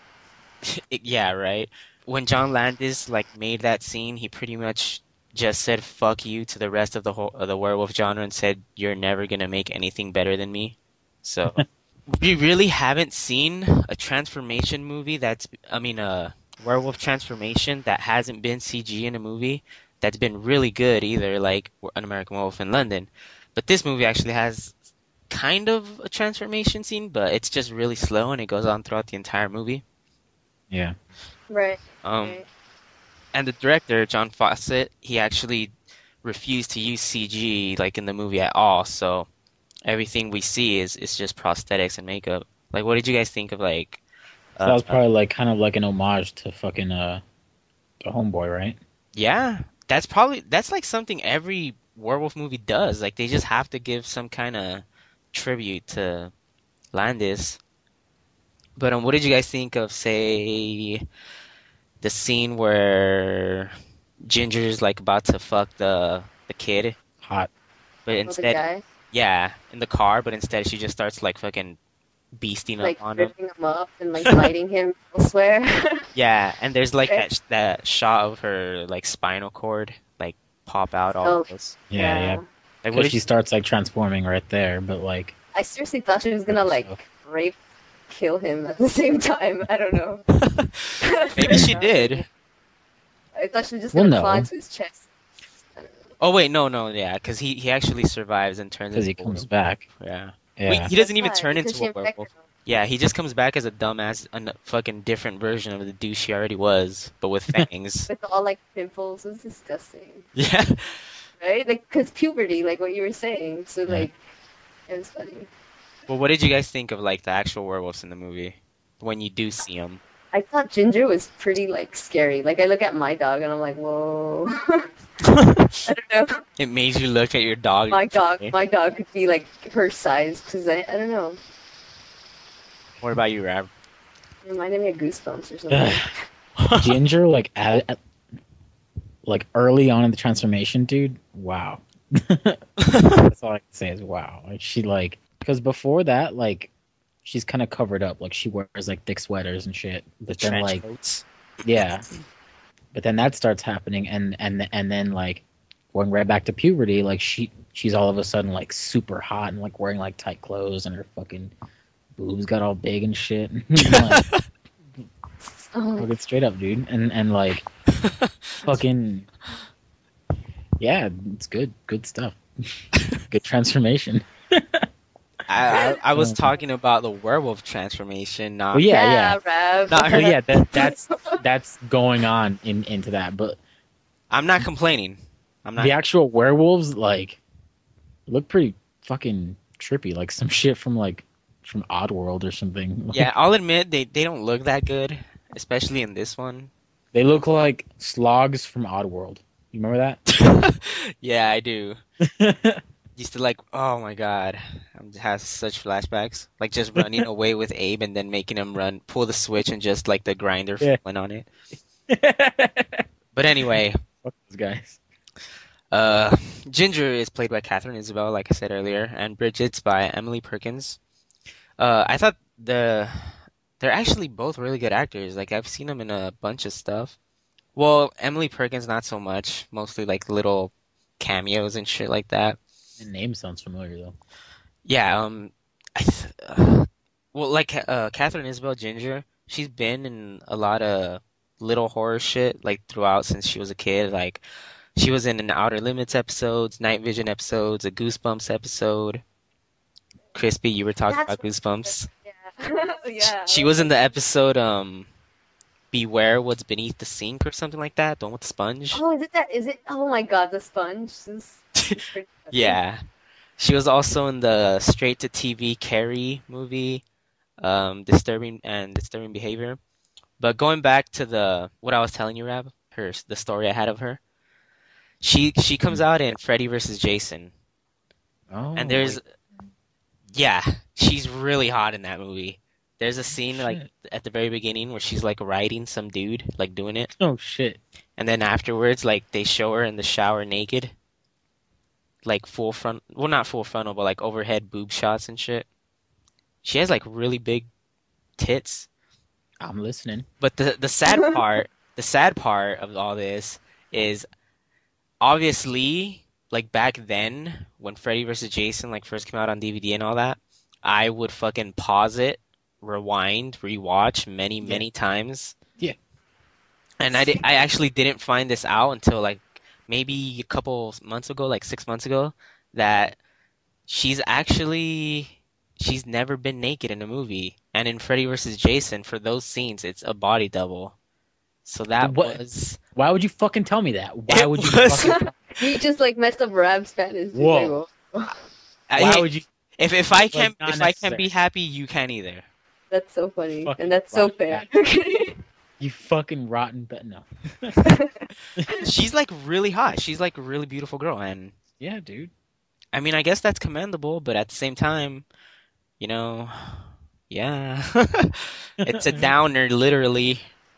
yeah, right. When John Landis like made that scene, he pretty much just said "fuck you" to the rest of the whole of the werewolf genre and said, "You're never gonna make anything better than me." So we really haven't seen a transformation movie that's, I mean, a werewolf transformation that hasn't been C G in a movie that's been really good either, like An American Werewolf in London. But this movie actually has kind of a transformation scene, but it's just really slow and it goes on throughout the entire movie. Yeah. Right. Um, Right. and the director, John Fawcett, he actually refused to use C G like in the movie at all, so everything we see is is just prosthetics and makeup. Like, what did you guys think of like So that uh, was probably like kind of like an homage to fucking uh the Homeboy, right? yeah, that's probably that's like something every werewolf movie does. Like they just have to give some kind of tribute to Landis. But um, what did you guys think of, say, the scene where Ginger's like about to fuck the the kid, Hot. but Oh, the instead, guy. yeah, in the car, but instead she just starts like fucking beasting up Like on him. ripping him up and like biting him elsewhere. Yeah, and there's like Right? that sh- that shot of her like spinal cord like pop out all Oh, close. Yeah, yeah. yeah. Like, what Because did she you? starts like transforming right there, but like I seriously thought she was with gonna like herself. rape, kill him at the same time. I don't know. Maybe she No, maybe. did. I thought she was just Well, gonna claw no, into his chest. I don't know. Oh wait, no, no, yeah, because he he actually survives and turns because into he a comes werewolf. back. Yeah. Wait, Yeah. he doesn't That's even why, turn because into she a infected werewolf. him. Yeah, he just comes back as a dumbass, a fucking different version of the douche she already was, but with fangs. With all like pimples. It was disgusting. Yeah. Right? Like, cause puberty, like what you were saying. So Yeah. like, it was funny. Well, what did you guys think of like the actual werewolves in the movie when you do see them? I thought Ginger was pretty like scary. Like I look at my dog and I'm like, whoa. I don't know. It made you look at your dog My dog, differently. my dog could be like her size because I, I don't know. What about you, Rab? It reminded me of Goosebumps or something. Ginger, like at, at- like early on in the transformation, dude. Wow. That's all I can say is wow. Like she like because before that, like she's kind of covered up. Like she wears like thick sweaters and shit. The But then trench like coats. yeah, but then that starts happening, and and and then like going right back to puberty, like she she's all of a sudden like super hot and like wearing like tight clothes, and her fucking boobs got all big and shit. Like, Oh, fucking straight up, dude. And and like fucking yeah, it's good, good stuff. Good transformation. I, I I was Um, talking about the werewolf transformation, well, not yeah, yeah, yeah, Rev. not well, her. yeah. That that's that's going on in into that, but I'm not complaining. I'm not. the actual werewolves like look pretty fucking trippy, like some shit from like from Oddworld or something. Yeah, Like I'll admit they they don't look that good, especially in this one. they look like slogs from Oddworld. You remember that? Yeah, I do. Used to like, oh my God, I'm has such flashbacks. Like just running away with Abe and then making him run, pull the switch and just like the grinder Yeah. went on it. But anyway, Fuck those guys. uh, Ginger is played by Catherine Isabel, like I said earlier, and Bridget's by Emily Perkins. Uh, I thought the they're actually both really good actors. Like I've seen them in a bunch of stuff. Well, Emily Perkins not so much, mostly like little cameos and shit like that. The name sounds familiar though. Yeah, um, I th uh, well, like uh, Catherine Isabel Ginger, she's been in a lot of little horror shit like throughout since she was a kid. Like she was in an Outer Limits episodes, Night Vision episodes, a Goosebumps episode. Crispy, you were talking That's about Goosebumps. yeah, yeah. She was in the episode um Beware What's Beneath the Sink or something like that, the one with the sponge. Oh, is it that? Is it? Oh my God, the sponge. This is, this is pretty funny. Yeah. She was also in the straight-to-T V Carrie movie, um, Disturbing and Disturbing Behavior. But going back to the what I was telling you, Rab, her the story I had of her. She she comes Mm. out in Freddy versus Jason, and Oh there's wait. yeah, she's really hot in that movie. There's a Oh scene like shit. at the very beginning where she's like riding some dude, like doing it, Oh shit. and then afterwards, like they show her in the shower naked, like full front, well not full frontal, but like overhead boob shots and shit. She has like really big tits. I'm listening. But the the sad part, the sad part of all this is obviously like back then when Freddy versus Jason like first came out on D V D and all that, I would fucking pause it, rewind, rewatch many, Yeah. many times. Yeah. And I did, I actually didn't find this out until like maybe a couple months ago, like six months ago, that she's actually she's never been naked in a movie. And in Freddy versus Jason, for those scenes, it's a body double. So that What? was Why would you fucking tell me that? Why it would you was fucking? You just like messed up Rab's fantasy. Whoa. Like, whoa. Why I, would you? if if I Like, can not if I can necessary. be happy, you can either. That's so funny, Fucking and that's so rotten fair. You fucking rotten. But no. She's like really hot. She's like a really beautiful girl, and Yeah, dude. I mean, I guess that's commendable, but at the same time, you know, yeah, it's a downer, literally.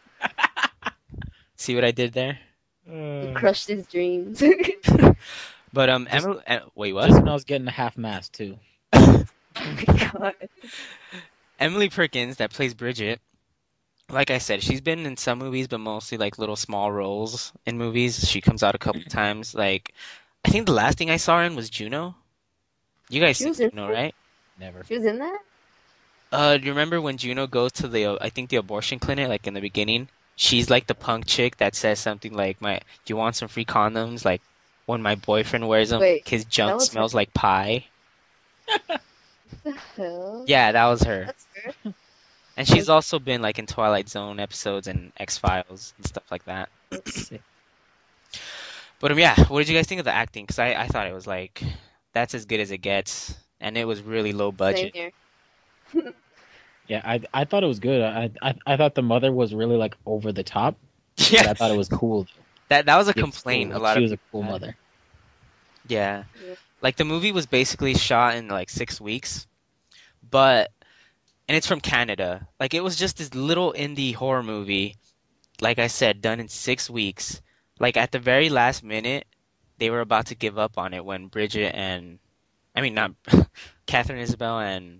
See what I did there? He Uh, crushed his dreams. But um, Just- Emily, uh, wait, just when what? I was getting a half mast too. Oh my God. Emily Perkins, that plays Bridget. Like I said, she's been in some movies, but mostly like little small roles in movies. She comes out a couple times. Like, I think the last thing I saw her in was Juno. You guys She seen was in Juno, that? right? Never. She was in that? Uh, do you remember when Juno goes to the, uh, I think the abortion clinic, like in the beginning? She's like the punk chick that says something like, "My, do you want some free condoms? Like, when my boyfriend wears them, Wait, his that junk was her? smells like pie." What the hell? Yeah, that was her. That's her? And she's also been like in Twilight Zone episodes and X-Files and stuff like that. Sick. But um, yeah, what did you guys think of the acting? Because I, I thought it was like, that's as good as it gets. And it was really low Same budget. here. Yeah, I I thought it was good. I I I thought the mother was really like over the top, but Yeah, I thought it was cool. that that was a It was complaint cool. a Like, lot she of was a people cool had. mother. Yeah. Yeah. Like the movie was basically shot in like six weeks, but and it's from Canada. Like it was just this little indie horror movie, like I said, done in six weeks. Like at the very last minute, they were about to give up on it when Bridget and I mean not Catherine Isabel and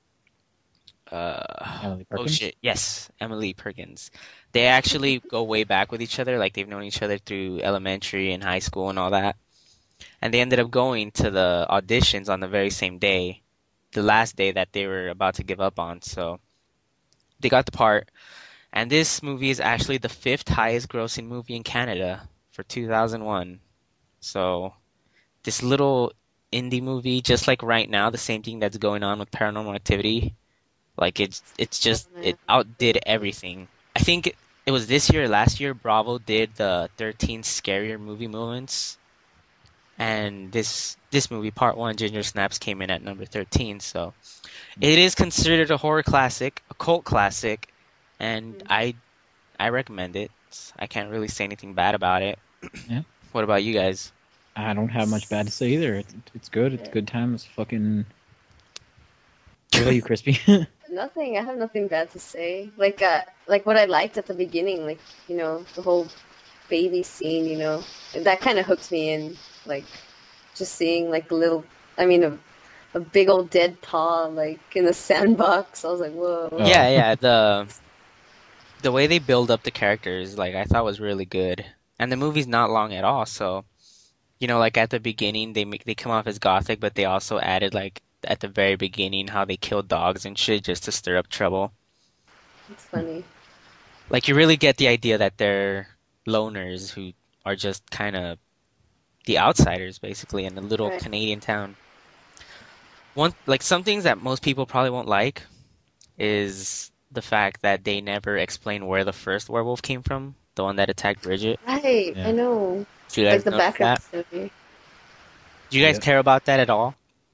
uh Emily oh Perkins. shit, yes, Emily Perkins. They actually go way back with each other, like they've known each other through elementary and high school and all that. And they ended up going to the auditions on the very same day, the last day that they were about to give up on. So they got the part. And this movie is actually the fifth highest grossing movie in Canada for two thousand one. So this little indie movie, just like right now, the same thing that's going on with Paranormal Activity, like it's it's just Oh, it man. outdid everything. I think it, it was this year, or last year, Bravo did the thirteen scarier movie moments, and this this movie, Part One, Ginger Snaps, came in at number thirteen. So it is considered a horror classic, a cult classic, and I I recommend it. I can't really say anything bad about it. Yeah. What about you guys? I don't have much bad to say either. It's, it's good. It's a good time. It's fucking. What about you, Crispy? Nothing. I have nothing bad to say. Like, uh, like what I liked at the beginning, like, you know, the whole baby scene, you know, that kind of hooked me in. Like, just seeing like a little, I mean, a, a big old dead paw like in the sandbox. I was like, whoa. Oh. Yeah, yeah, the the way they build up the characters, like I thought was really good. And the movie's not long at all, so you know, like at the beginning they make they come off as gothic, but they also added like at the very beginning how they kill dogs and shit just to stir up trouble. It's funny. Like you really get the idea that they're loners who are just kind of the outsiders basically in a little Right. Canadian town. One like some things that most people probably won't like is the fact that they never explain where the first werewolf came from, the one that attacked Bridget. Right. Yeah. I know. Do you Like guys the notice background that? story. Do you guys Yep. care about that at all?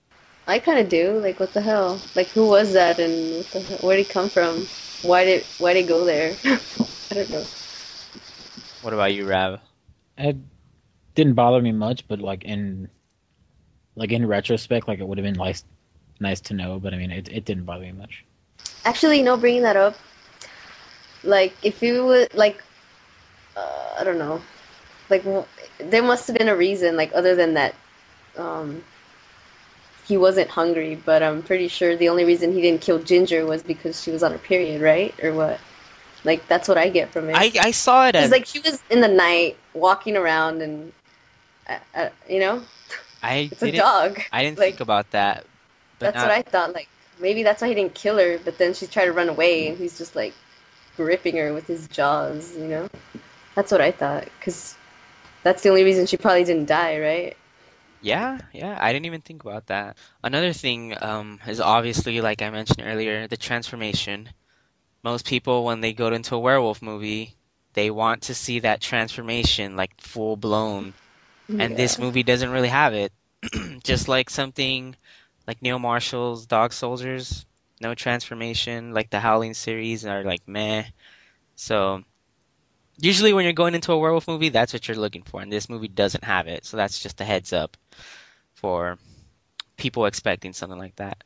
I kind of do. Like, what the hell? Like, who was that, and what the hell? Where'd he come from? Why did why did he go there? I don't know. What about you, Rav? It didn't bother me much, but like in like in retrospect, like it would have been nice nice to know. But I mean, it it didn't bother me much. Actually, you know, bringing that up, like, if you would, like, uh, I don't know, like, w- there must have been a reason, like, other than that, um, he wasn't hungry. But I'm pretty sure the only reason he didn't kill Ginger was because she was on her period, right? Or what? Like, that's what I get from it. I I saw it Because, as like, she was in the night walking around, and, uh, uh, you know, I it's a didn't dog. I didn't think Like, about that, but that's what not. I thought. Like, maybe that's why he didn't kill her, but then she tried to run away, and he's just, like, gripping her with his jaws, you know? That's what I thought. Because that's the only reason she probably didn't die, right? Yeah, yeah, I didn't even think about that. Another thing um, is obviously, like I mentioned earlier, the transformation. Most people, when they go into a werewolf movie, they want to see that transformation, like full blown. And Yeah. this movie doesn't really have it. Just like something like Neil Marshall's Dog Soldiers, no transformation. Like the Howling series are like meh. So usually when you're going into a werewolf movie, that's what you're looking for, and this movie doesn't have it. So that's just a heads up for people expecting something like that.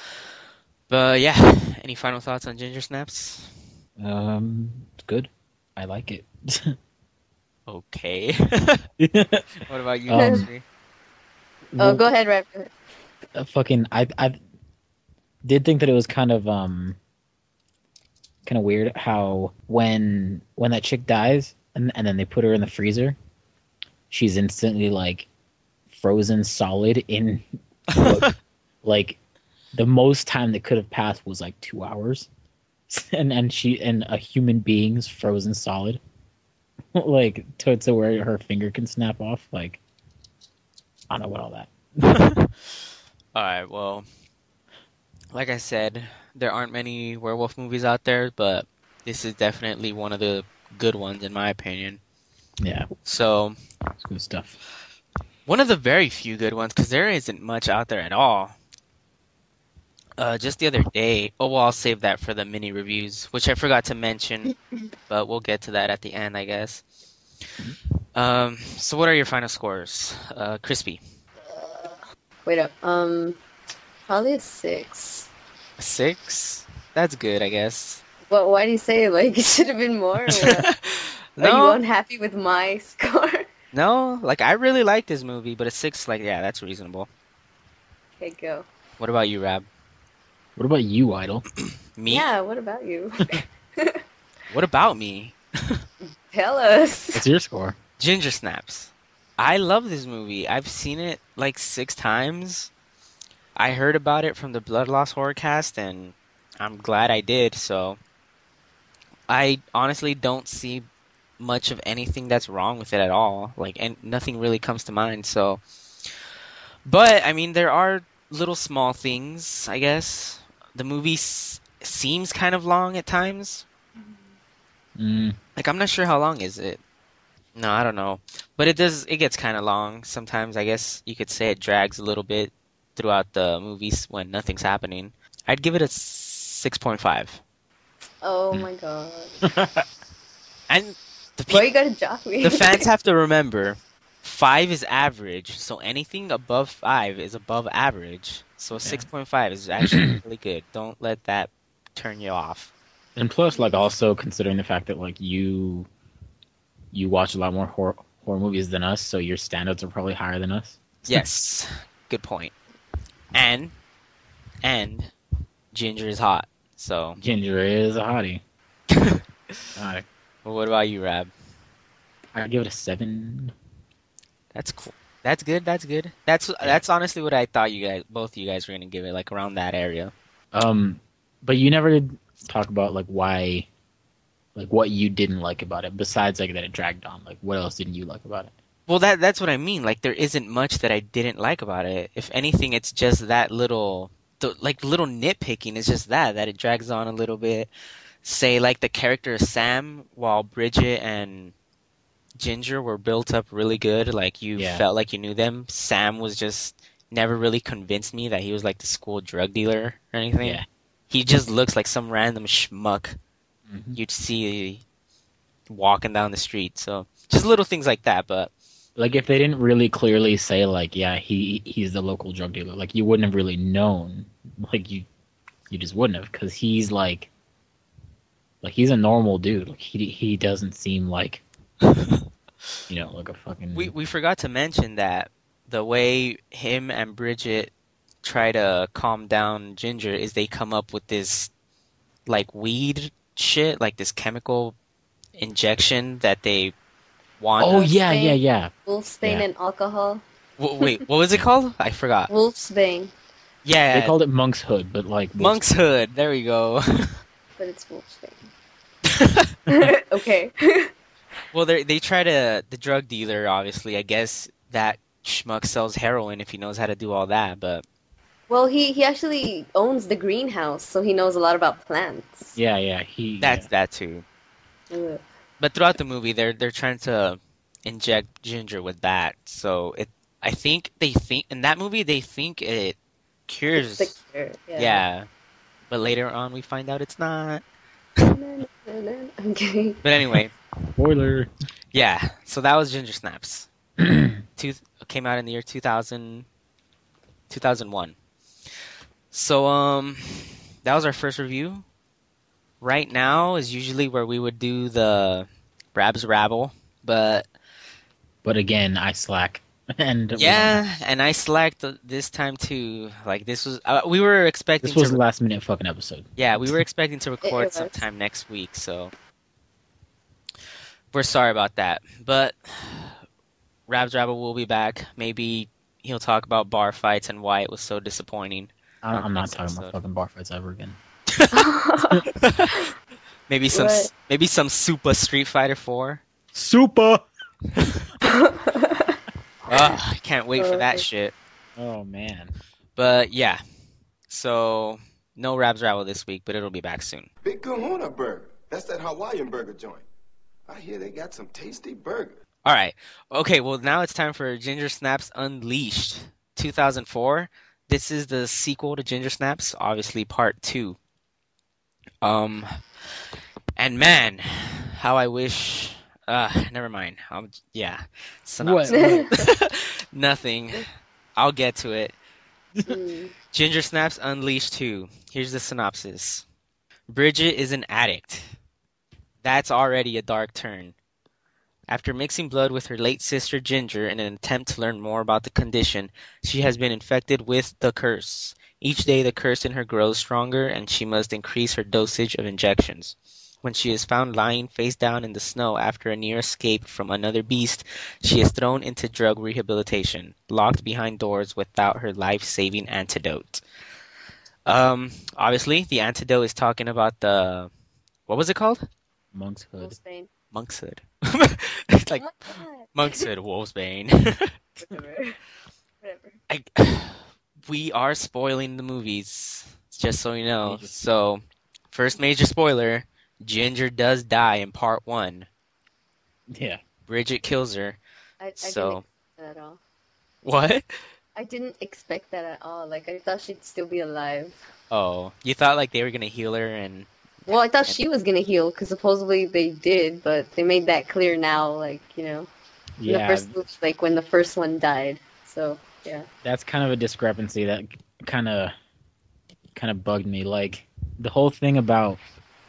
But yeah, any final thoughts on Ginger Snaps? Um, it's good. I like it. Okay. What about you, um, History? Oh, well, go ahead, Rap. Go ahead. uh, fucking, I I did think that it was kind of um kind of weird how when when that chick dies and and then they put her in the freezer, she's instantly like frozen solid in what like the most time that could have passed was like two hours, and and she and a human being's frozen solid, like to to where her finger can snap off. Like I don't know what all that. All right, well, like I said, there aren't many werewolf movies out there, but this is definitely one of the good ones in my opinion. Yeah, So, it's good stuff. one of the very few good ones, because there isn't much out there at all. Uh, just the other day, oh well, I'll save that for the mini reviews, which I forgot to mention, but we'll get to that at the end, I guess. Um, so what are your final scores? Uh, Crispy, Wait up. Um, probably a six. a six? That's good, I guess. But why do you say like it should have been more, or what? Are you No, unhappy with my score? no, like I really like this movie, but a six, like yeah, that's reasonable. Okay, go. What about you, Rab? What about you, Idol? Me? Yeah, what about you? What about me? Tell us. What's your score? Ginger Snaps. I love this movie. I've seen it like six times. I heard about it from the Blood Loss Horrorcast, and I'm glad I did. So I honestly don't see much of anything that's wrong with it at all. Like, and nothing really comes to mind. So, but I mean, there are little small things, I guess. The movie s seems kind of long at times. Mm, Like, I'm not sure how long is it. No, I don't know. But it does, it gets kind of long. Sometimes I guess you could say it drags a little bit throughout the movies when nothing's happening. I'd give it a six point five. Oh mm. my god. And the Why peop you gotta jock me? the fans have to remember five is average, so anything above five is above average. So Yeah. six point five is actually really good. Don't let that turn you off. And plus, like, also considering the fact that like you you watch a lot more horror horror movies than us, so your standards are probably higher than us. Yes, good point. And and Ginger is hot. So, Ginger is a hottie. Alright. well, what about you, Rab? I give it a seven. That's cool. That's good. That's good. That's Yeah. that's honestly what I thought you guys, both of you guys, were gonna give it, like around that area. Um, but you never did talk about like why, like what you didn't like about it besides like that it dragged on. Like what else didn't you like about it? Well, that that's what I mean. Like there isn't much that I didn't like about it. If anything, it's just that little, the, like little nitpicking. It's just that that it drags on a little bit. Say like the character of Sam, while Bridget and Ginger were built up really good. Like you Yeah. felt like you knew them. Sam was just never really convinced me that he was like the school drug dealer or anything. Yeah. He just looks like some random schmuck hmm you'd see walking down the street. So just little things like that, but Like if they didn't really clearly say like, yeah, he he's the local drug dealer, like you wouldn't have really known. Like you you just wouldn't have because he's like like he's a normal dude. Like he he doesn't seem like you know like a we fucking we forgot to mention that the way him and Bridget try to calm down Ginger is they come up with this like weed shit, like this chemical injection that they want. Oh yeah, yeah, Wolfsbane, yeah. Wolfsbane Yeah. and alcohol. W wait, what was it called? I forgot. Wolfsbane, They Yeah, called it Monk's Hood, but like Wolf's Monk's Hood. There we go. but it's Wolfsbane. Okay. Well, they they try to the drug dealer. Obviously, I guess that schmuck sells heroin if he knows how to do all that. But Well, he he actually owns the greenhouse, so he knows a lot about plants. Yeah, yeah. He that's yeah. that too. Ugh. But throughout the movie, they're they're trying to inject Ginger with that. So it, I think they think in that movie they think it It's the cures. cure. Yeah. Yeah, but later on we find out it's not. Okay. But anyway, Spoiler. yeah. So that was Ginger Snaps. Two came out in the year two thousand, two thousand one. So um, that was our first review. Right now is usually where we would do the Rabs Rabble, but But again, I slack, and we don't have- yeah, and I slacked th- this time too. Like this was, uh, we were expecting this was to, the last minute fucking episode. yeah, we were expecting to It record was. sometime next week, so we're sorry about that. But Rabs Rabble will be back. Maybe he'll talk about bar fights and why it was so disappointing. I, on I'm not next talking episode. about fucking bar fights ever again. Maybe some, What? maybe some Super Street Fighter four. Super. Ugh, I can't wait for that Uh, shit. Oh man. But yeah, so no Rabs Rabble this week, but it'll be back soon. Big Kahuna Burger. That's that Hawaiian burger joint. I hear they got some tasty burgers. All right. Okay, well now it's time for Ginger Snaps Unleashed two thousand four. This is the sequel to Ginger Snaps, obviously part two. Um and man, how I wish uh never mind. Um yeah. Synopsis. Nothing. I'll get to it. Mm. Ginger Snaps Unleashed two. Here's the synopsis. Bridget is an addict. That's already a dark turn. After mixing blood with her late sister Ginger in an attempt to learn more about the condition, she has been infected with the curse. Each day the curse in her grows stronger and she must increase her dosage of injections. When she is found lying face down in the snow after a near escape from another beast, she is thrown into drug rehabilitation, locked behind doors without her life-saving antidote. Um, obviously, the antidote is talking about the, what was it called? Monk's Hood. Wolfsbane. Monk's Hood. It's like What? What? Monk's Hood, Wolfsbane. Whatever. Whatever. I, we are spoiling the movies, just so you know. Major. So, first major spoiler, Ginger does die in part one. Yeah. Bridget kills her. I, I So, didn't expect that at all. what? I didn't expect that at all. Like I thought she'd still be alive. Oh, you thought like they were gonna heal her and Well, I thought she was gonna heal because supposedly they did, but they made that clear now. Like you know, in the Yeah. first movie, like when the first one died. So yeah. That's kind of a discrepancy that kind of kind of bugged me. Like the whole thing about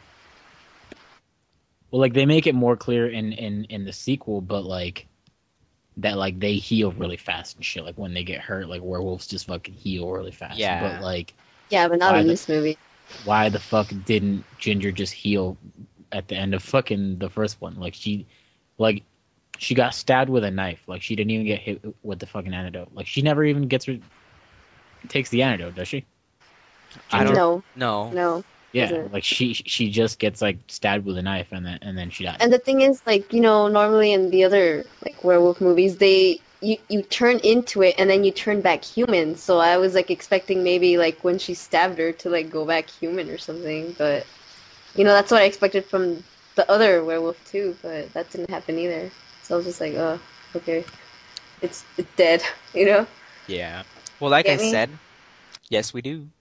well, like they make it more clear in in in the sequel, but like that like they heal really fast and shit. Like when they get hurt, like werewolves just fucking heal really fast. Yeah. But like, Yeah, but not Why in the- this movie. why the fuck didn't Ginger just heal at the end of fucking the first one? Like she, like she got stabbed with a knife. Like she didn't even get hit with the fucking antidote. Like she never even gets her takes the antidote, does she? I don't No, know. no. Yeah, Doesn't. like she she just gets like stabbed with a knife and then and then she dies. And the thing is, like, you know, normally in the other like werewolf movies, they you you turn into it and then you turn back human. So I was like expecting maybe like when she stabbed her to like go back human or something, but you know, that's what I expected from the other werewolf too, but that didn't happen either. So I was just like, oh, okay. It's it's dead, you know? Yeah. Well, like I Get me? said, yes, we do.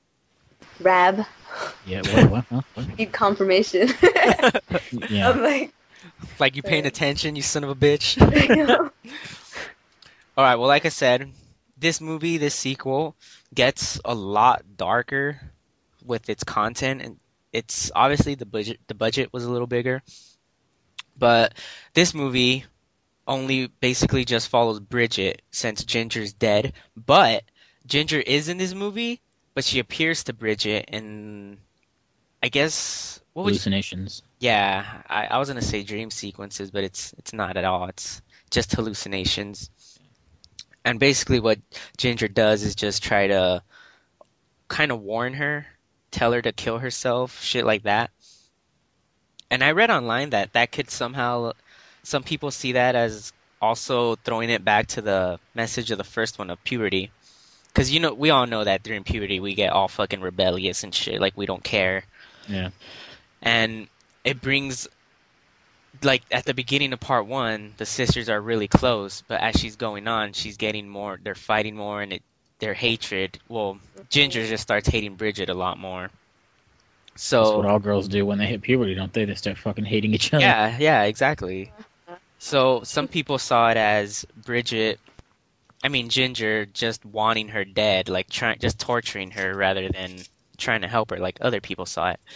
Rab. Yeah, what, what, huh? What? Need confirmation. Yeah. I'm like, Like you paying uh, attention, you son of a bitch. you know? All right, well, like I said, this movie, this sequel, gets a lot darker with its content, and it's obviously the budget. The budget was a little bigger, but this movie only basically just follows Bridget since Ginger's dead. But Ginger is in this movie, but she appears to Bridget in, I guess, what would you? Hallucinations. Yeah, I, I was gonna say dream sequences, but it's it's not at all. It's just hallucinations. And basically, what Ginger does is just try to kind of warn her, tell her to kill herself, shit like that. And I read online that that could somehow, some people see that as also throwing it back to the message of the first one of puberty. Because, you know, we all know that during puberty we get all fucking rebellious and shit, like we don't care. Yeah. And it brings, like, at the beginning of part one, the sisters are really close, but as she's going on, she's getting more, they're fighting more, and it, their hatred, well, Ginger just starts hating Bridget a lot more. That's So, what all girls do when they hit puberty, don't they? They start fucking hating each other. yeah, yeah, exactly. So some people saw it as Bridget, I mean Ginger, just wanting her dead, like trying, just torturing her rather than trying to help her, like other people saw it.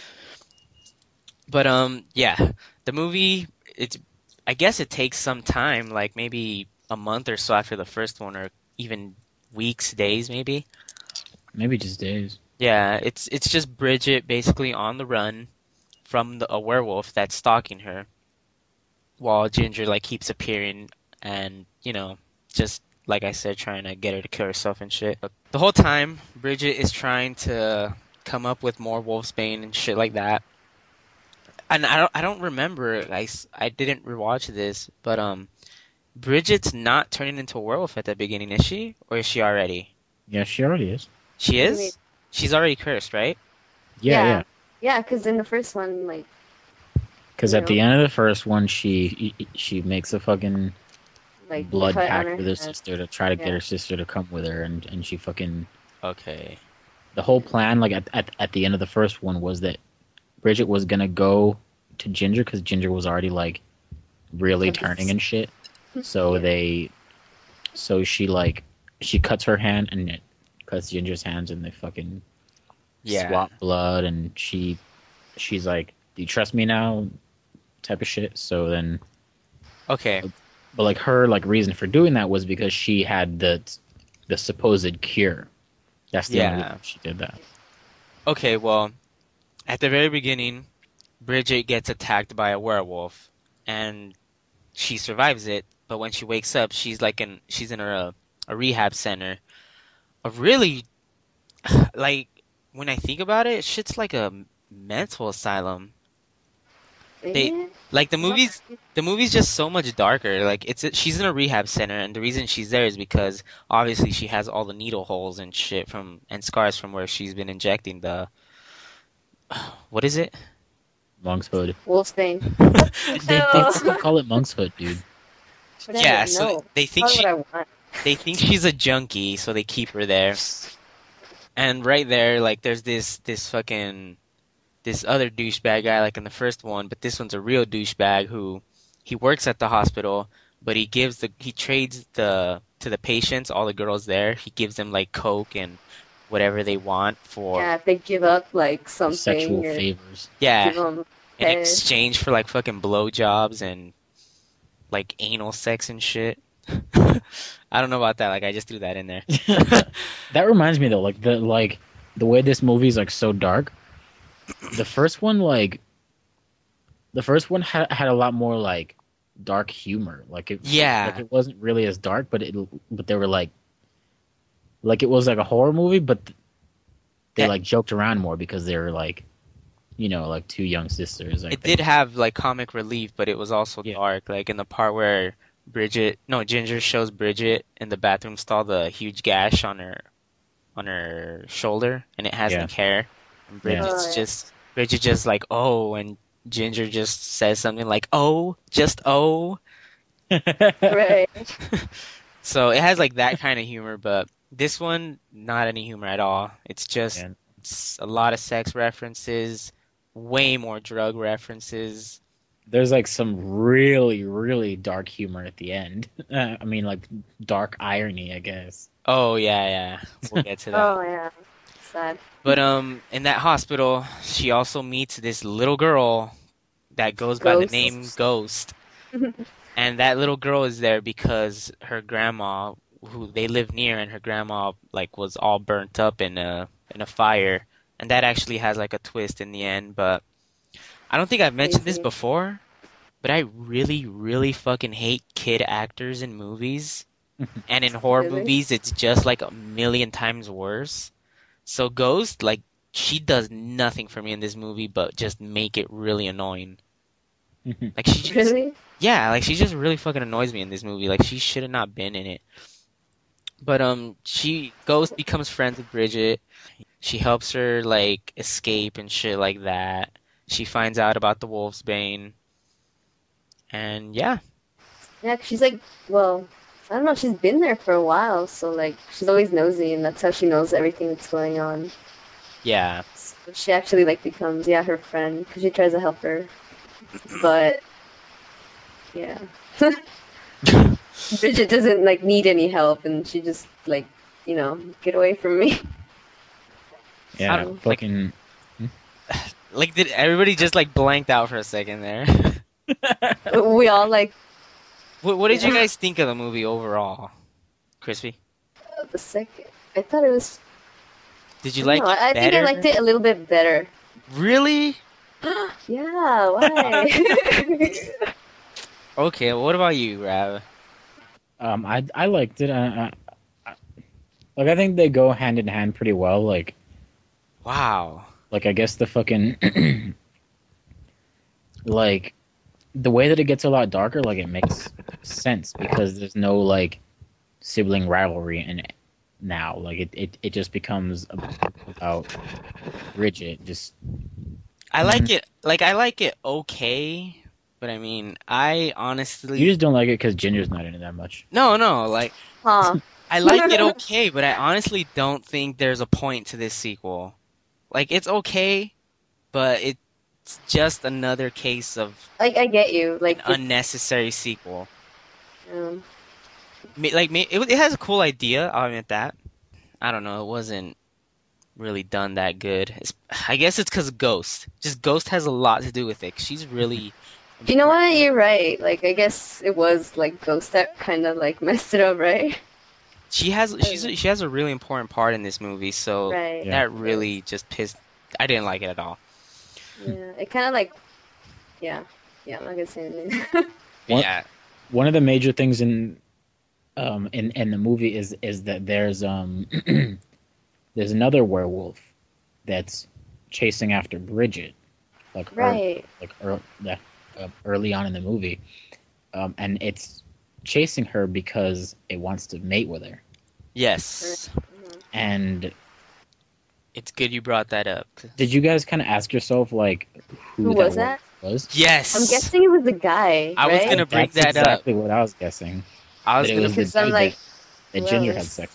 But um, yeah, the movie, it's, I guess it takes some time, like maybe a month or so after the first one, or even weeks, days, maybe. Maybe just days. Yeah, it's it's just Bridget basically on the run from the, a werewolf that's stalking her, while Ginger like keeps appearing and, you know, just like I said, trying to get her to kill herself and shit. But the whole time, Bridget is trying to come up with more wolfsbane and shit like that. And I don't, I don't remember. I, s- I didn't rewatch this, but um, Bridget's not turning into a werewolf at the beginning, is she? Or is she already? Yeah, she already is. She I mean, is? She's already cursed, right? Yeah, yeah. Yeah, because in the first one, like, Because you at the know, end of the first one, she she makes a fucking like, blood cut on pact her with her head. sister to try to get Yeah. her sister to come with her, and and she fucking Okay. the whole plan, like at at at the end of the first one, was that Bridget was gonna go to Ginger because Ginger was already like really Like, turning it's- and shit. So Yeah. they, so she like she cuts her hand and it cuts Ginger's hands, and they fucking Yeah. swap blood, and she she's like, "Do you trust me now?" type of shit. So then, Okay. but like her like reason for doing that was because she had the the supposed cure. That's the only Yeah. reason she did that. Okay, well, at the very beginning, Bridget gets attacked by a werewolf, and she survives it. But when she wakes up, she's like in she's in a a rehab center. A really like when I think about it, shit's like a mental asylum. They Yeah. like the movies. The movie's just so much darker. Like it's she's in a rehab center, and the reason she's there is because obviously she has all the needle holes and shit from and scars from where she's been injecting the what is it? Monk's Hood. Wolfsbane. They, they hell? still call it Monk's Hood, dude. Whatever, Yeah, so no. they think That's she what I want. they think she's a junkie, so they keep her there. And right there, like, there's this this fucking this other douchebag guy, like in the first one, but this one's a real douchebag who he works at the hospital, but he gives the he trades the to the patients, all the girls there, he gives them like coke and whatever they want for Yeah, if they give up, like, something, Sexual or favors. yeah, give them in head. exchange for like fucking blowjobs and like anal sex and shit. I don't know about that. Like I just threw that in there. That reminds me though, like the like the way this movie is like so dark. The first one, like the first one had had a lot more like dark humor. Like it, Yeah. like it wasn't really as dark, but it but they were like like it was like a horror movie, but they Yeah. like joked around more because they were like, you know, like two young sisters. I It think. did have like comic relief, but it was also Yeah. dark. Like in the part where Bridget, no, Ginger shows Bridget in the bathroom stall the huge gash on her on her shoulder, and it has Yeah. like hair. And Yeah. Bridget's Oh, yeah. just Bridget just like oh, and Ginger just says something like oh, just oh. Right. So it has like that kind of humor, but This one, not any humor at all. It's just And s- a lot of sex references, way more drug references. there's like some really, really dark humor at the end. Uh, I mean, like dark irony, I guess. Oh yeah, yeah. We'll get to that. Oh yeah, sad. But um, in that hospital, she also meets this little girl that goes by the name Ghosts. Ghost. And that little girl is there because her grandma, who they live near, and her grandma like was all burnt up in a in a fire. And that actually has like a twist in the end, but I don't think I've mentioned this Crazy. before, but I really, really fucking hate kid actors in movies. And in horror Really? movies, it's just like a million times worse. So Ghost, like, she does nothing for me in this movie but just make it really annoying. Like she just, Really? yeah, like she just really fucking annoys me in this movie. Like she should have not been in it. But um, she Ghost becomes friends with Bridget. She helps her like escape and shit like that. She finds out about the Wolf's Bane, and yeah, Yeah, 'cause she's like, well, I don't know. She's been there for a while, so like, she's always nosy, and that's how she knows everything that's going on. yeah. So she actually like becomes, yeah, her friend because she tries to help her, but yeah, Bridget doesn't like need any help, and she just like, you know, get away from me. I Yeah, don't like fucking. like did everybody just like blanked out for a second there? We all like, What what did you yeah, guys think of the movie overall, Crispy? the second. I thought it was. Did you I don't know. like it I I think I better? liked it a little bit better. Really? Yeah, why? Okay, what about you, Rav? Um, I I liked it. I, I, I, like I think they go hand in hand pretty well. Like Wow. like I guess the fucking like the way that it gets a lot darker, like it makes sense because there's no like sibling rivalry in it now. Like it, it, it just becomes about Bridget. Just I like Mhm. it. Like I like it okay, but I mean, I You honestly just don't like it because Ginger's not in it that much. no, no. Like Huh. I like it okay, but I honestly don't think there's a point to this sequel. Like it's okay, but it's just another case of Like I get you. an Like it's unnecessary sequel. um, Ma- Like ma- it, it has a cool idea. I'll admit that. I don't know. It wasn't really done that good. It's, I guess it's because Ghost. Just Ghost has a lot to do with it. 'Cause she's really you know important. what? You're right. Like I guess it was like Ghost that kind of like messed it up, right? She has I she's don't know. a, she has a really important part in this movie. So Right. Yeah. that really just pissed. I didn't like it at all. Yeah. It kind of like yeah. Yeah. I'm not gonna say anything. One Yeah. one of the major things in um in in the movie is is that there's um there's another werewolf that's chasing after Bridget, like early, Right. like early, yeah, uh, early on in the movie, um, and it's chasing her because it wants to mate with her. Yes. Mhm. And It's good you brought that up. did you guys kind of ask yourself like who, Who that was werewolf that? was? I'm Yes. guessing it was the guy, I was right? gonna bring That's that up. exactly what I was guessing. I That was it gonna was the Because I'm dude like, that that who Ginger had else? sex.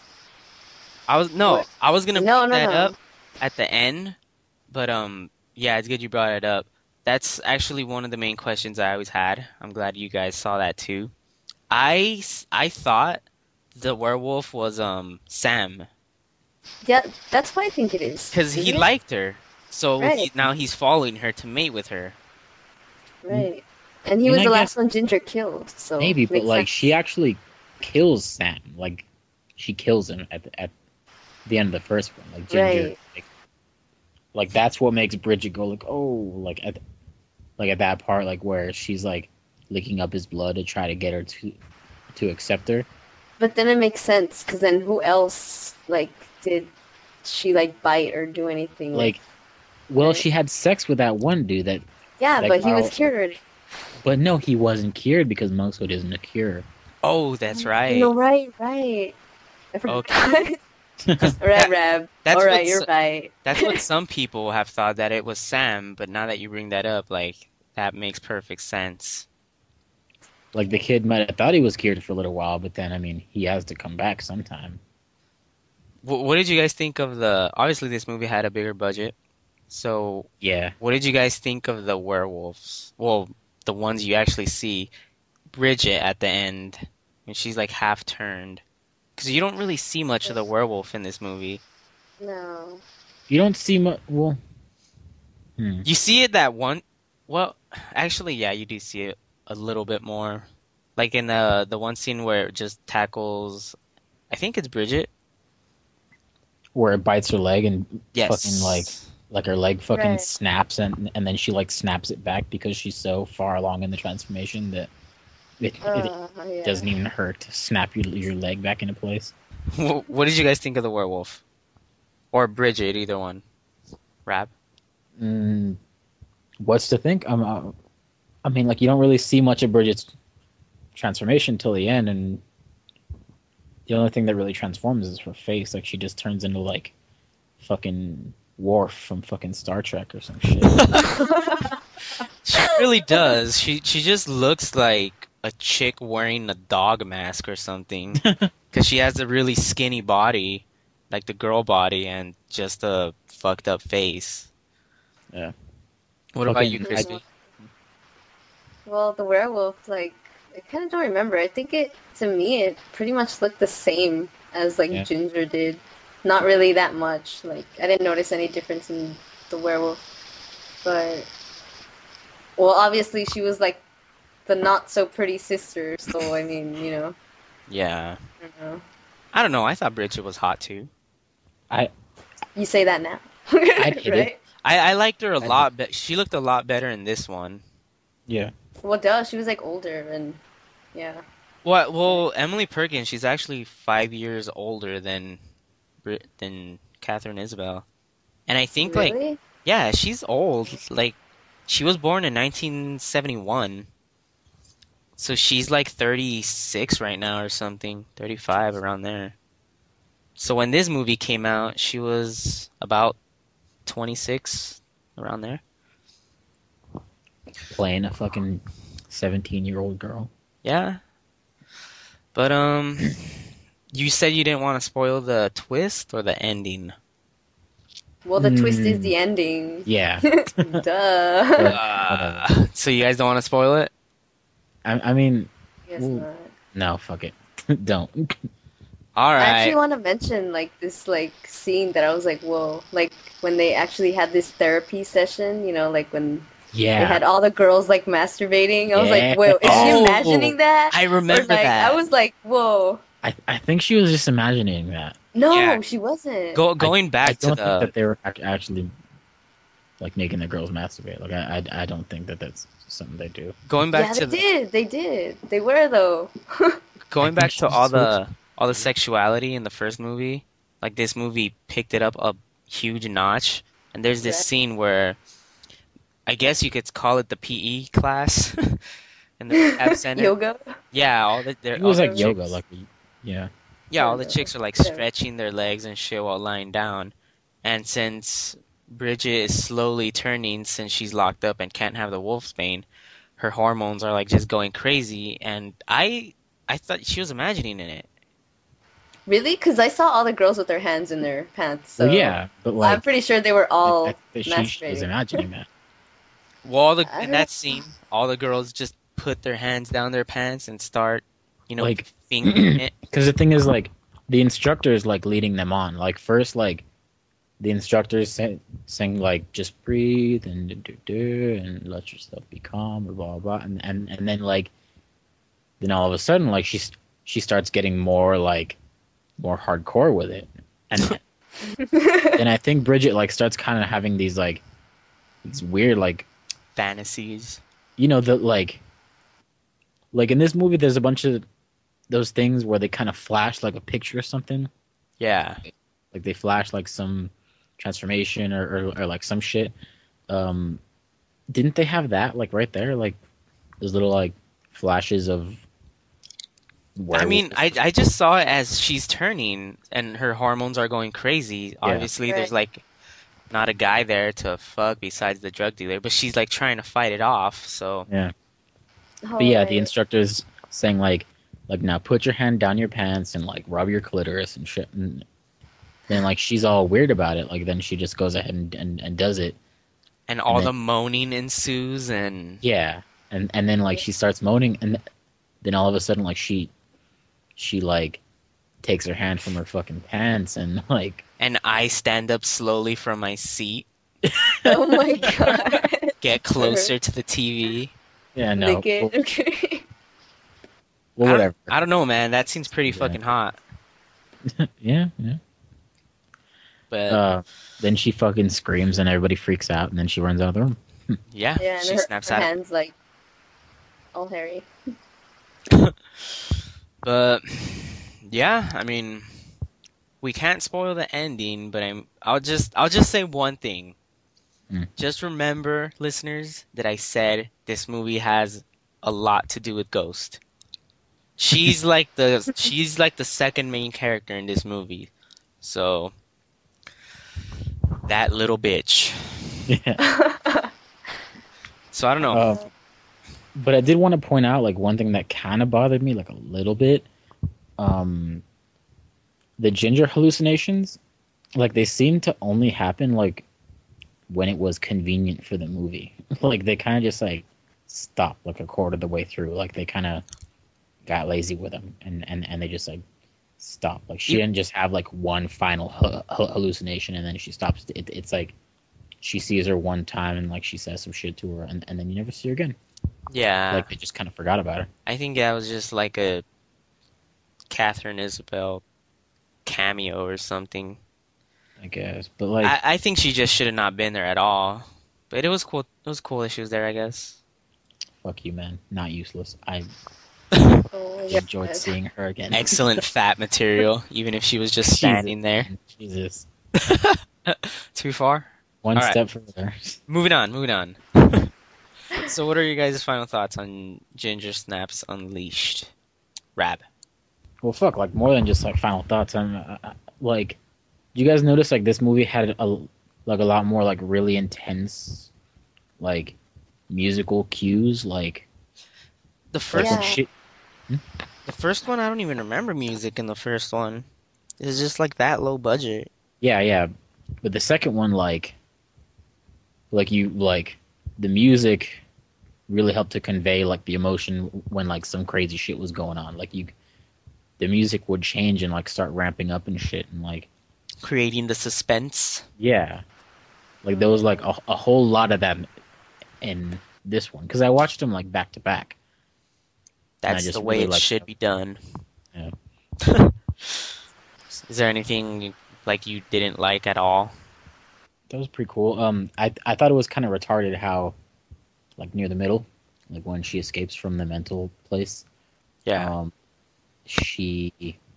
I was no, What? I was gonna No, bring no, that up no. at the end, but um yeah, it's good you brought it up. That's actually one of the main questions I always had. I'm glad you guys saw that too. I s- I thought the werewolf was um Sam Yeah, that's what I think it is. because he Isn't it? liked her. So Right. he now he's following her to mate with her. Right. And he And was I the guess last one Ginger killed, so maybe, but makes like she sense. actually kills Sam. Like she kills him at the, at the end of the first one. Like Ginger, Right. like, like that's what makes Bridget go like, oh, like at like at that part, like where she's like licking up his blood to try to get her to to accept her. But then it makes sense, because then who else, like, did she, like, bite or do anything with? Like, well, Right. she had sex with that one dude that Yeah, that but he got was all, cured already. but no, he wasn't cured because monkshood isn't a cure. Oh, that's right. No, right, right. I Okay. forgot. 'Cause Right, that Rab. that's what Alright, s- you're right. that's what some people have thought that it was Sam, but now that you bring that up, like that makes perfect sense. Like the kid might have thought he was cured for a little while, but then I mean, he has to come back sometime. Wh- what did you guys think of the? Obviously, this movie had a bigger budget. So, Yeah. what did you guys think of the werewolves? Well, the ones you actually see. Bridget at the end, when she's like half turned. Because you don't really see much of the werewolf in this movie. No. You don't see much. Well, hmm. You see it that one. Well, actually, yeah, you do see it a little bit more. Like in the the one scene where it just tackles. I think it's Bridget. Where it bites her leg and fucking like Yes. like her leg fucking Right. snaps and and then she like snaps it back because she's so far along in the transformation that it, it Uh, yeah. doesn't even hurt to snap your your leg back into place. Wh- What did you guys think of the werewolf? Or Bridget, either one. Rap. Mm, what's to think? Um, uh, I mean, like you don't really see much of Bridget's transformation till the end, and the only thing that really transforms is her face. Like she just turns into like fucking Worf from fucking Star Trek or some shit. She really does. She she just looks like a chick wearing a dog mask or something. Because she has a really skinny body, like the girl body, and just a fucked up face. Yeah. What about you, Fucking- Crispy? Well, the werewolf, like, I kind of don't remember. I think it, to me, it pretty much looked the same as, like, Yeah. Ginger did. Not really that much. Like, I didn't notice any difference in the werewolf. But, well, obviously she was, like, the not so pretty sister, so, I mean, you know, Yeah. I don't know. I don't know. I thought Bridget was hot too. You say that now. I'd hit it. Right? I, I liked her a I lot, but she looked a lot better in this one. Yeah. Well, duh, she was, like, older, and, yeah. Well, well, Emily Perkins, she's actually five years older than Brit than Catherine Isabel, and I think like Really? yeah, she's old. Like she was born in nineteen seventy-one, so she's like thirty-six right now or something, thirty-five around there. So when this movie came out, she was about twenty-six around there. Playing a fucking seventeen year old girl. Yeah. But um you said you didn't want to spoil the twist or the ending. Well, the twist is Hmm. the ending. Yeah. Duh. Uh, so you guys don't want to spoil it? I, I mean, Guess Ooh. not. no, fuck it. Don't. All I actually right. want to mention like this like scene that I was like, whoa, like when they actually had this therapy session, you know, like when they Yeah. had all the girls like masturbating. I was Yeah. like, whoa, is she Oh, imagining that? I Or remember like that. I was like, whoa, I, I think she was just imagining that. no, Yeah. she wasn't. Go going I back to don't think the that they were ac- actually like making the girls masturbate. Like I, I, I don't think that that's something they do. going back Yeah, to they the did. They did. They were though. going I back think to she all switched- the all the sexuality in the first movie, like this movie picked it up a huge notch. And there's this Right. scene where I guess you could call it the P E class in the rehab center. Yoga. Yeah, all the they're It was all like the yoga, chicks- like yeah. yeah, all the Yoga. chicks are like Yeah. stretching their legs and shit while lying down. And since Bridget is slowly turning since she's locked up and can't have the wolf's bane, her hormones are like just going crazy. And I I thought she was imagining in it. Really? Because I saw all the girls with their hands in their pants. So Well, yeah, but I'm like pretty sure they were I, all I think she, she was masturbating. imagining that. Well, all the, I in don't- that scene, all the girls just put their hands down their pants and start, you know, Like- fingering it. Because the thing is, like, the instructor is like leading them on. Like first, like the instructor is saying, saying like, just breathe and do, do, do, and let yourself be calm, or blah blah, blah. And and and then like, then all of a sudden, like she's she starts getting more like more hardcore with it, and and I think Bridget like starts kind of having these like these weird like Fantasies. you know the like like in this movie there's a bunch of those things where they kind of flash like a picture or something. Yeah. Like they flash like some transformation or, or, or like some shit. Um, didn't they have that like right there? Like those little like flashes of. I mean, I, werewolves? I just saw it as she's turning and her hormones are going crazy. Obviously, there's Right. like not a guy there to fuck besides the drug dealer, but she's like trying to fight it off. So, Yeah, Oh, but yeah, the right. instructor's saying like like now put your hand down your pants and like rub your clitoris and shit. And then like she's all weird about it. Like then she just goes ahead and and, and does it, And and all then the moaning ensues, and yeah, and and then like she starts moaning, and then all of a sudden like she she like takes her hand from her fucking pants and like and I stand up slowly from my seat, Oh my god. get closer to the T V. yeah no Lick it. well, Okay. well I don't whatever I don't know, man. That seems pretty yeah fucking hot. yeah yeah. But Uh, then she fucking screams and everybody freaks out, and then she runs out of the room. yeah, Yeah, and she her, snaps her out of hands like all hairy. But yeah, I mean, we can't spoil the ending, but I'm I'll just I'll just say one thing. Mm. Just remember, listeners, that I said this movie has a lot to do with Ghost. She's like the she's like the second main character in this movie. So that little bitch. Yeah. So I don't know. Uh, but I did want to point out like one thing that kind of bothered me like a little bit. Um, the ginger hallucinations, like they seem to only happen like when it was convenient for the movie. Like they kind of just like stopped like a quarter of the way through. Like they kind of got lazy with them, and and and they just like stopped. Like she You- didn't just have like one final hu- hu- hallucination and then she stops. It, it's like she sees her one time and like she says some shit to her, and, and then you never see her again. Yeah, Like they just kind of forgot about her. I think that was just like a Catherine Isabel cameo or something. I guess, but like, I, I think she just should have not been there at all. But it was cool. It was cool that she was there, I guess. fuck you, man. Not useless. I Oh my enjoyed God. seeing her again. Excellent fat material, even if she was just Jesus. standing there. Jesus. Too far? One All right. step further. Moving on, moving on. So what are your guys' final thoughts on Ginger Snaps Unleashed? Rab. Well, fuck. Like more than just like final thoughts. I'm uh, uh, like, you guys notice like this movie had a like a lot more like really intense, like musical cues. Like, The like first when Yeah. shit. the first one, I don't even remember music in the first one. It's just like that low budget. Yeah, yeah. But the second one, like, like you like the music really helped to convey like the emotion when like some crazy shit was going on. Like you, the music would change and like start ramping up and shit, and like Creating the suspense. yeah, like there was like a, a whole lot of that in this one because I watched them like back to back. And I That's just the way really it liked should that. be done. Yeah. Is there anything like you didn't like at all? That was pretty cool. Um, I I thought it was kind of retarded how, like near the middle, like when she escapes from the mental place. Yeah. Um, she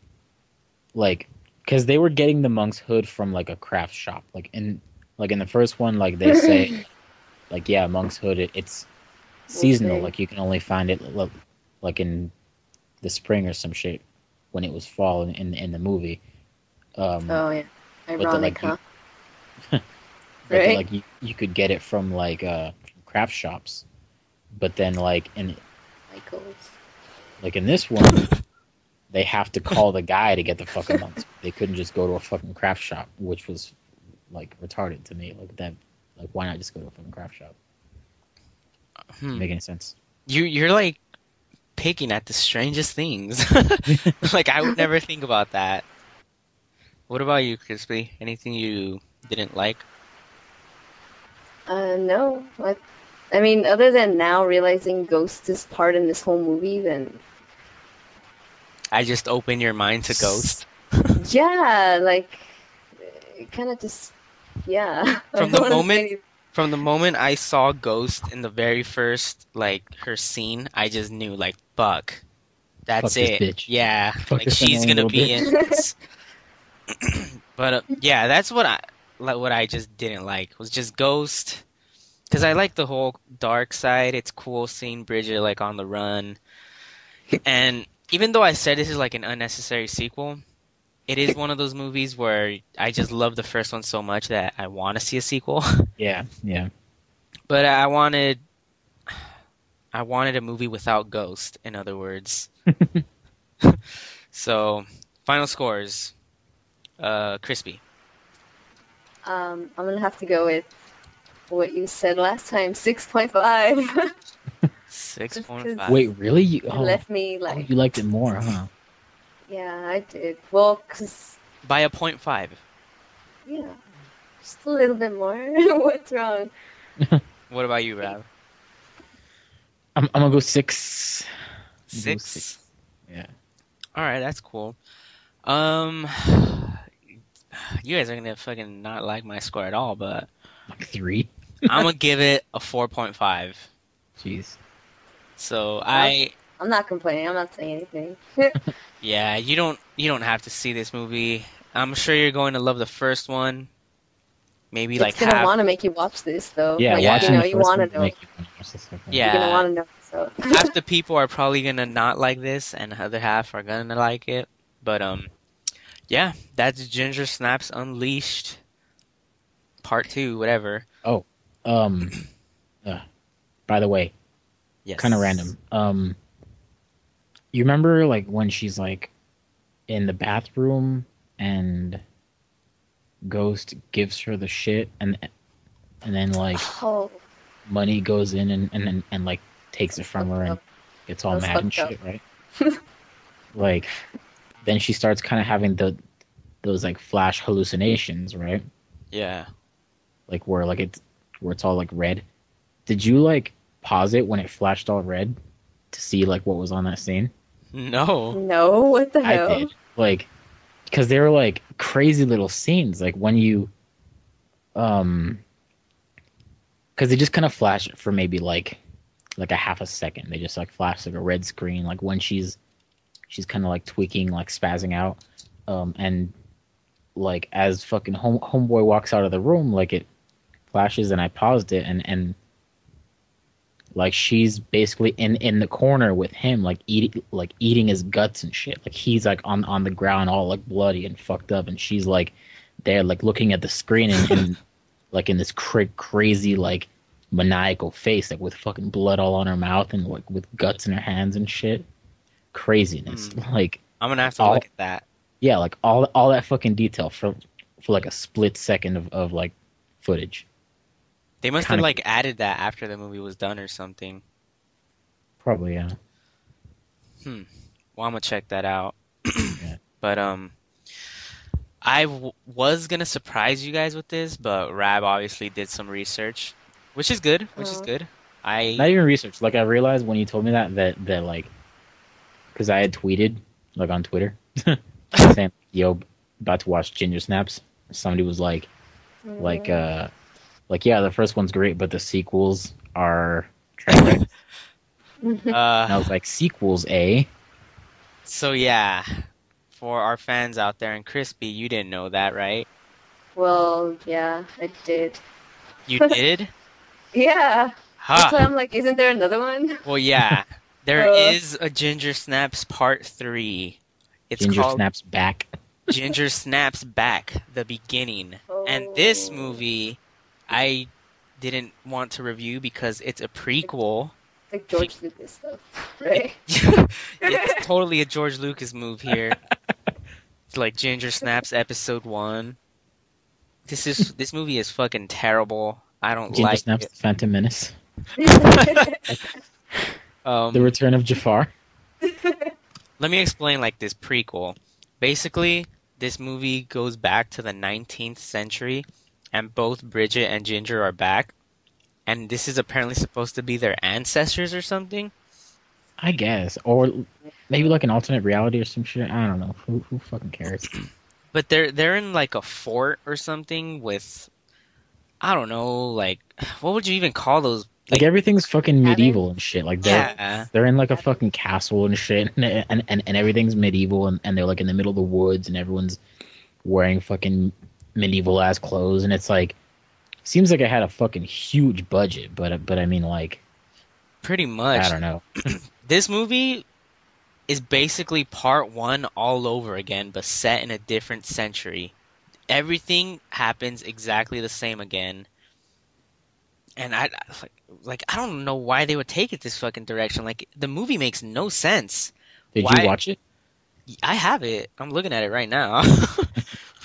like because they were getting the monk's hood from like a craft shop. Like in like in the first one, like they say, like yeah, monk's hood. It, it's seasonal. Okay. Like you can only find it lo- like in the spring or some shit when it was fall in in, in the movie. Um, Oh yeah. then, Ironic, like, you- huh? but then, Right? like you, you could get it from like uh craft shops, but then like in Michaels. like in this one, they have to call the guy to get the fucking monks. They couldn't just go to a fucking craft shop, which was like retarded to me. Like that, like why not just go to a fucking craft shop? Hmm. Make any sense? You you're like picking at the strangest things. Like I would never think about that. What about you, Crispy? Anything you didn't like? Uh, no. I, I mean, other than now realizing Ghost is part in this whole movie, then I just open your mind to Ghost. yeah, like it kind of just yeah. I From don't the wanna say moment- anything. From the moment I saw Ghost in the very first like her scene, I just knew like fuck. That's Fuck this it. bitch. Yeah, Fuck like this she's annoying gonna little be bitch. in this. But uh, yeah, that's what I like. What I just didn't like was just Ghost, because I like the whole dark side. It's cool seeing Bridget like on the run, and even though I said this is like an unnecessary sequel, it is one of those movies where I just love the first one so much that I want to see a sequel. Yeah, yeah. But I wanted, I wanted a movie without Ghost. In other words, so final scores. Uh, Crispy. Um, I'm gonna have to go with what you said last time, six point five. Six Just point because five. Wait, really? You, it oh, left me oh, like, you liked it more, huh? yeah, I did. Well, cause By a point five. yeah, just a little bit more. What's wrong? What about you, Rab? I'm, I'm gonna go six. I'm gonna go six. Six. Yeah. All right, that's cool. Um, you guys are gonna fucking not like my score at all, but Like three. I'm gonna give it a four point five. Jeez. So I'll, I, I'm not complaining. I'm not saying anything. yeah, you don't you don't have to see this movie. I'm sure you're going to love the first one. Maybe like It's gonna half. want to make you watch this though. Yeah, Like, Yeah, you watching know, the you first want one to will know. make you want to watch the second one. You're gonna yeah. want to know. So, Half the people are probably gonna not like this, and the other half are gonna like it. But um, yeah, that's Ginger Snaps Unleashed Part Two, whatever. Oh, um, uh, by the way, kind of Yes. random. Um, you remember like when she's like in the bathroom and Ghost gives her the shit, and and then like oh, Money goes in and and and, and like takes it that's from her fucked and up. gets all That's mad and fucked up. shit, right? Like then she starts kind of having the those like flash hallucinations, right? Yeah. Like where like it's where it's all like red. Did you like pause it when it flashed all red to see like what was on that scene? No. No, what the I hell? did. Like because they were like crazy little scenes. Like when you um because they just kind of flash it for maybe like like a half a second. They just like flash like a red screen, like when she's she's kind of like tweaking, like spazzing out, um, and like as fucking home homeboy walks out of the room, like it flashes, and I paused it, and and like she's basically in in the corner with him, like eating like eating his guts and shit. Like he's like on on the ground, all like bloody and fucked up, and she's like there, like looking at the screen and, and like in this cra- crazy like maniacal face, like with fucking blood all on her mouth and like with guts in her hands and shit. Craziness, Hmm. like I'm gonna have to all look at that. yeah, like all all that fucking detail for for like a split second of, of like footage. They must have Kind of like added that after the movie was done or something. probably yeah. Hmm. Well, I'm gonna check that out. Yeah. But um, I w was gonna surprise you guys with this, but Rab obviously did some research, which is good, which is Oh. good. I Not even research. Like I realized when you told me that that that like because I had tweeted like on Twitter saying yo about to watch Ginger Snaps. Somebody was like like Mm. uh like yeah the first one's great but the sequels are train wreck. And I uh, was like sequels, eh? so yeah, for our fans out there in Crispy, you didn't know that, right? Well, yeah, I did. You did? Yeah, that's Ha! why I'm like, isn't there another one? Well, yeah, there Uh, is a Ginger Snaps Part three. It's Ginger called Snaps back. Ginger Snaps Back, the beginning. And this oh, movie, I didn't want to review because it's a prequel. like George Lucas stuff, It, right? it's totally a George Lucas move here. It's like Ginger Snaps Episode One. This is this movie is fucking terrible. I don't Ginger like Snaps, it. the Phantom Menace, Um, the Return of Jafar. Let me explain like this prequel. Basically, this movie goes back to the nineteenth century, and both Bridget and Ginger are back, and this is apparently supposed to be their ancestors or something. I guess, or maybe like an alternate reality or some shit. I don't know. Who who fucking cares? But they're they're in like a fort or something with I don't know, like what would you even call those? Like Like everything's fucking Cabin? medieval and shit. Like they're yeah, they're in like a fucking castle and shit, and and, and, and everything's medieval, and, and they're like in the middle of the woods, and everyone's wearing fucking medieval ass clothes, and it's like seems like it had a fucking huge budget, but but I mean like pretty I much. don't know. This movie is basically part one all over again, but set in a different century. Everything happens exactly the same again. And I like, like I don't know why they would take it this fucking direction. Like the movie makes no sense. Did Why? you watch it? I have it. I'm looking at it right now.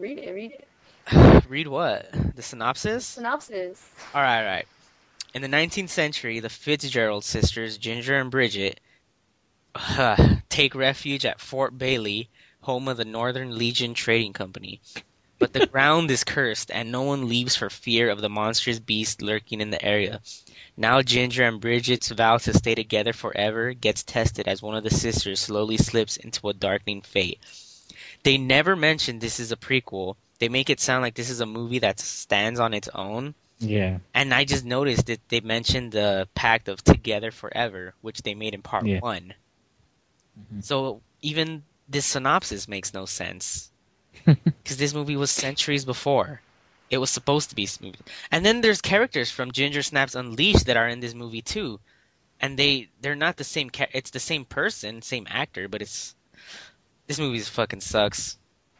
read it, read it. Read what? The synopsis? Synopsis. All right, all right. In the nineteenth century, the Fitzgerald sisters, Ginger and Bridget, uh, take refuge at Fort Bailey, home of the Northern Legion Trading Company. But the ground is cursed, and no one leaves for fear of the monstrous beast lurking in the area. Now Ginger and Bridget's vow to stay together forever gets tested as one of the sisters slowly slips into a darkening fate. They never mention this is a prequel. They make it sound like this is a movie that stands on its own. Yeah. And I just noticed that they mentioned the pact of Together Forever, which they made in part Yeah. one. Mhm. So even this synopsis makes no sense. Because this movie was centuries before. It was supposed to be smooth. And then there's characters from Ginger Snaps Unleashed that are in this movie too. And they, they're not the same, ca- it's the same person, same actor, but it's, this movie fucking sucks.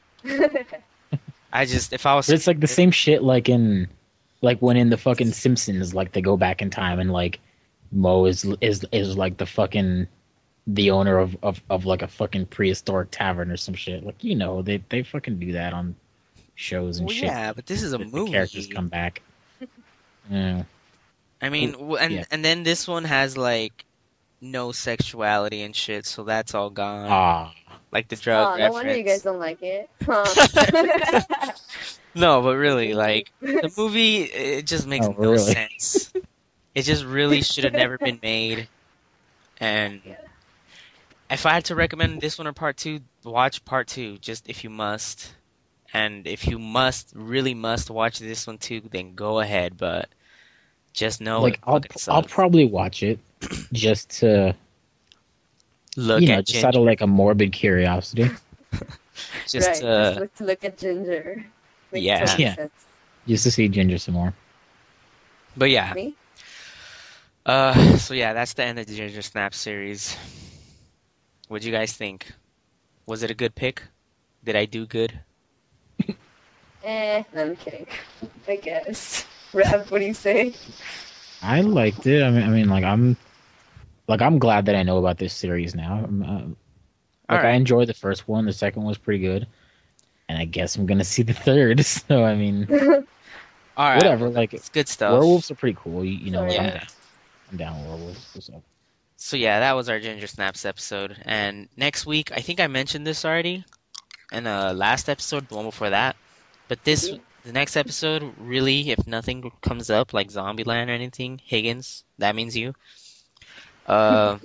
I just, if I was... But it's like the same shit like in like when in the fucking Simpsons, like they go back in time and like Mo is is is like the fucking the owner of, of, of like a fucking prehistoric tavern or some shit. Like, you know, they they fucking do that on shows and Well, shit. yeah, but this is a The movie. characters come back. Yeah. I mean, w- and Yeah. and then this one has like no sexuality and shit, so that's all gone. Ah. Like the drug Oh, no wonder you guys reference. don't like it. Huh. No, but really, like the movie, it just makes Oh, no really? sense. It just really should have never been made. And Yeah. if I had to recommend this one or part two, watch part two, just if you must. And if you must, really must watch this one too, then go ahead. But just know Like it I'll fucking I'll sucks. probably watch it just to Look you know, at just out Ginger. of like a morbid curiosity. Just right, uh, just look to look at Ginger. Makes Yeah. total Yeah. sense. Just to see Ginger some more. but yeah. Me? Uh, so yeah, that's the end of the Ginger Snap series. What'd you guys think? Was it a good pick? Did I do good? Eh, no, I'm kidding. I guess. Rev, what do you say? I liked it. I mean, I mean, like I'm, like I'm glad that I know about this series now. I'm, uh, like I Alright. enjoyed the first one. The second one was pretty good, and I guess I'm gonna see the third. So I mean, Alright. whatever. Like It's good stuff. werewolves are pretty cool. You, you know, Sorry. like, I'm Yeah. down. I'm down with werewolves. So. So yeah, that was our Ginger Snaps episode. And next week, I think I mentioned this already in the last episode, the one before that. But this, Yeah. the next episode, really, if nothing comes up like Zombieland or anything, Higgins, that means you. Uh,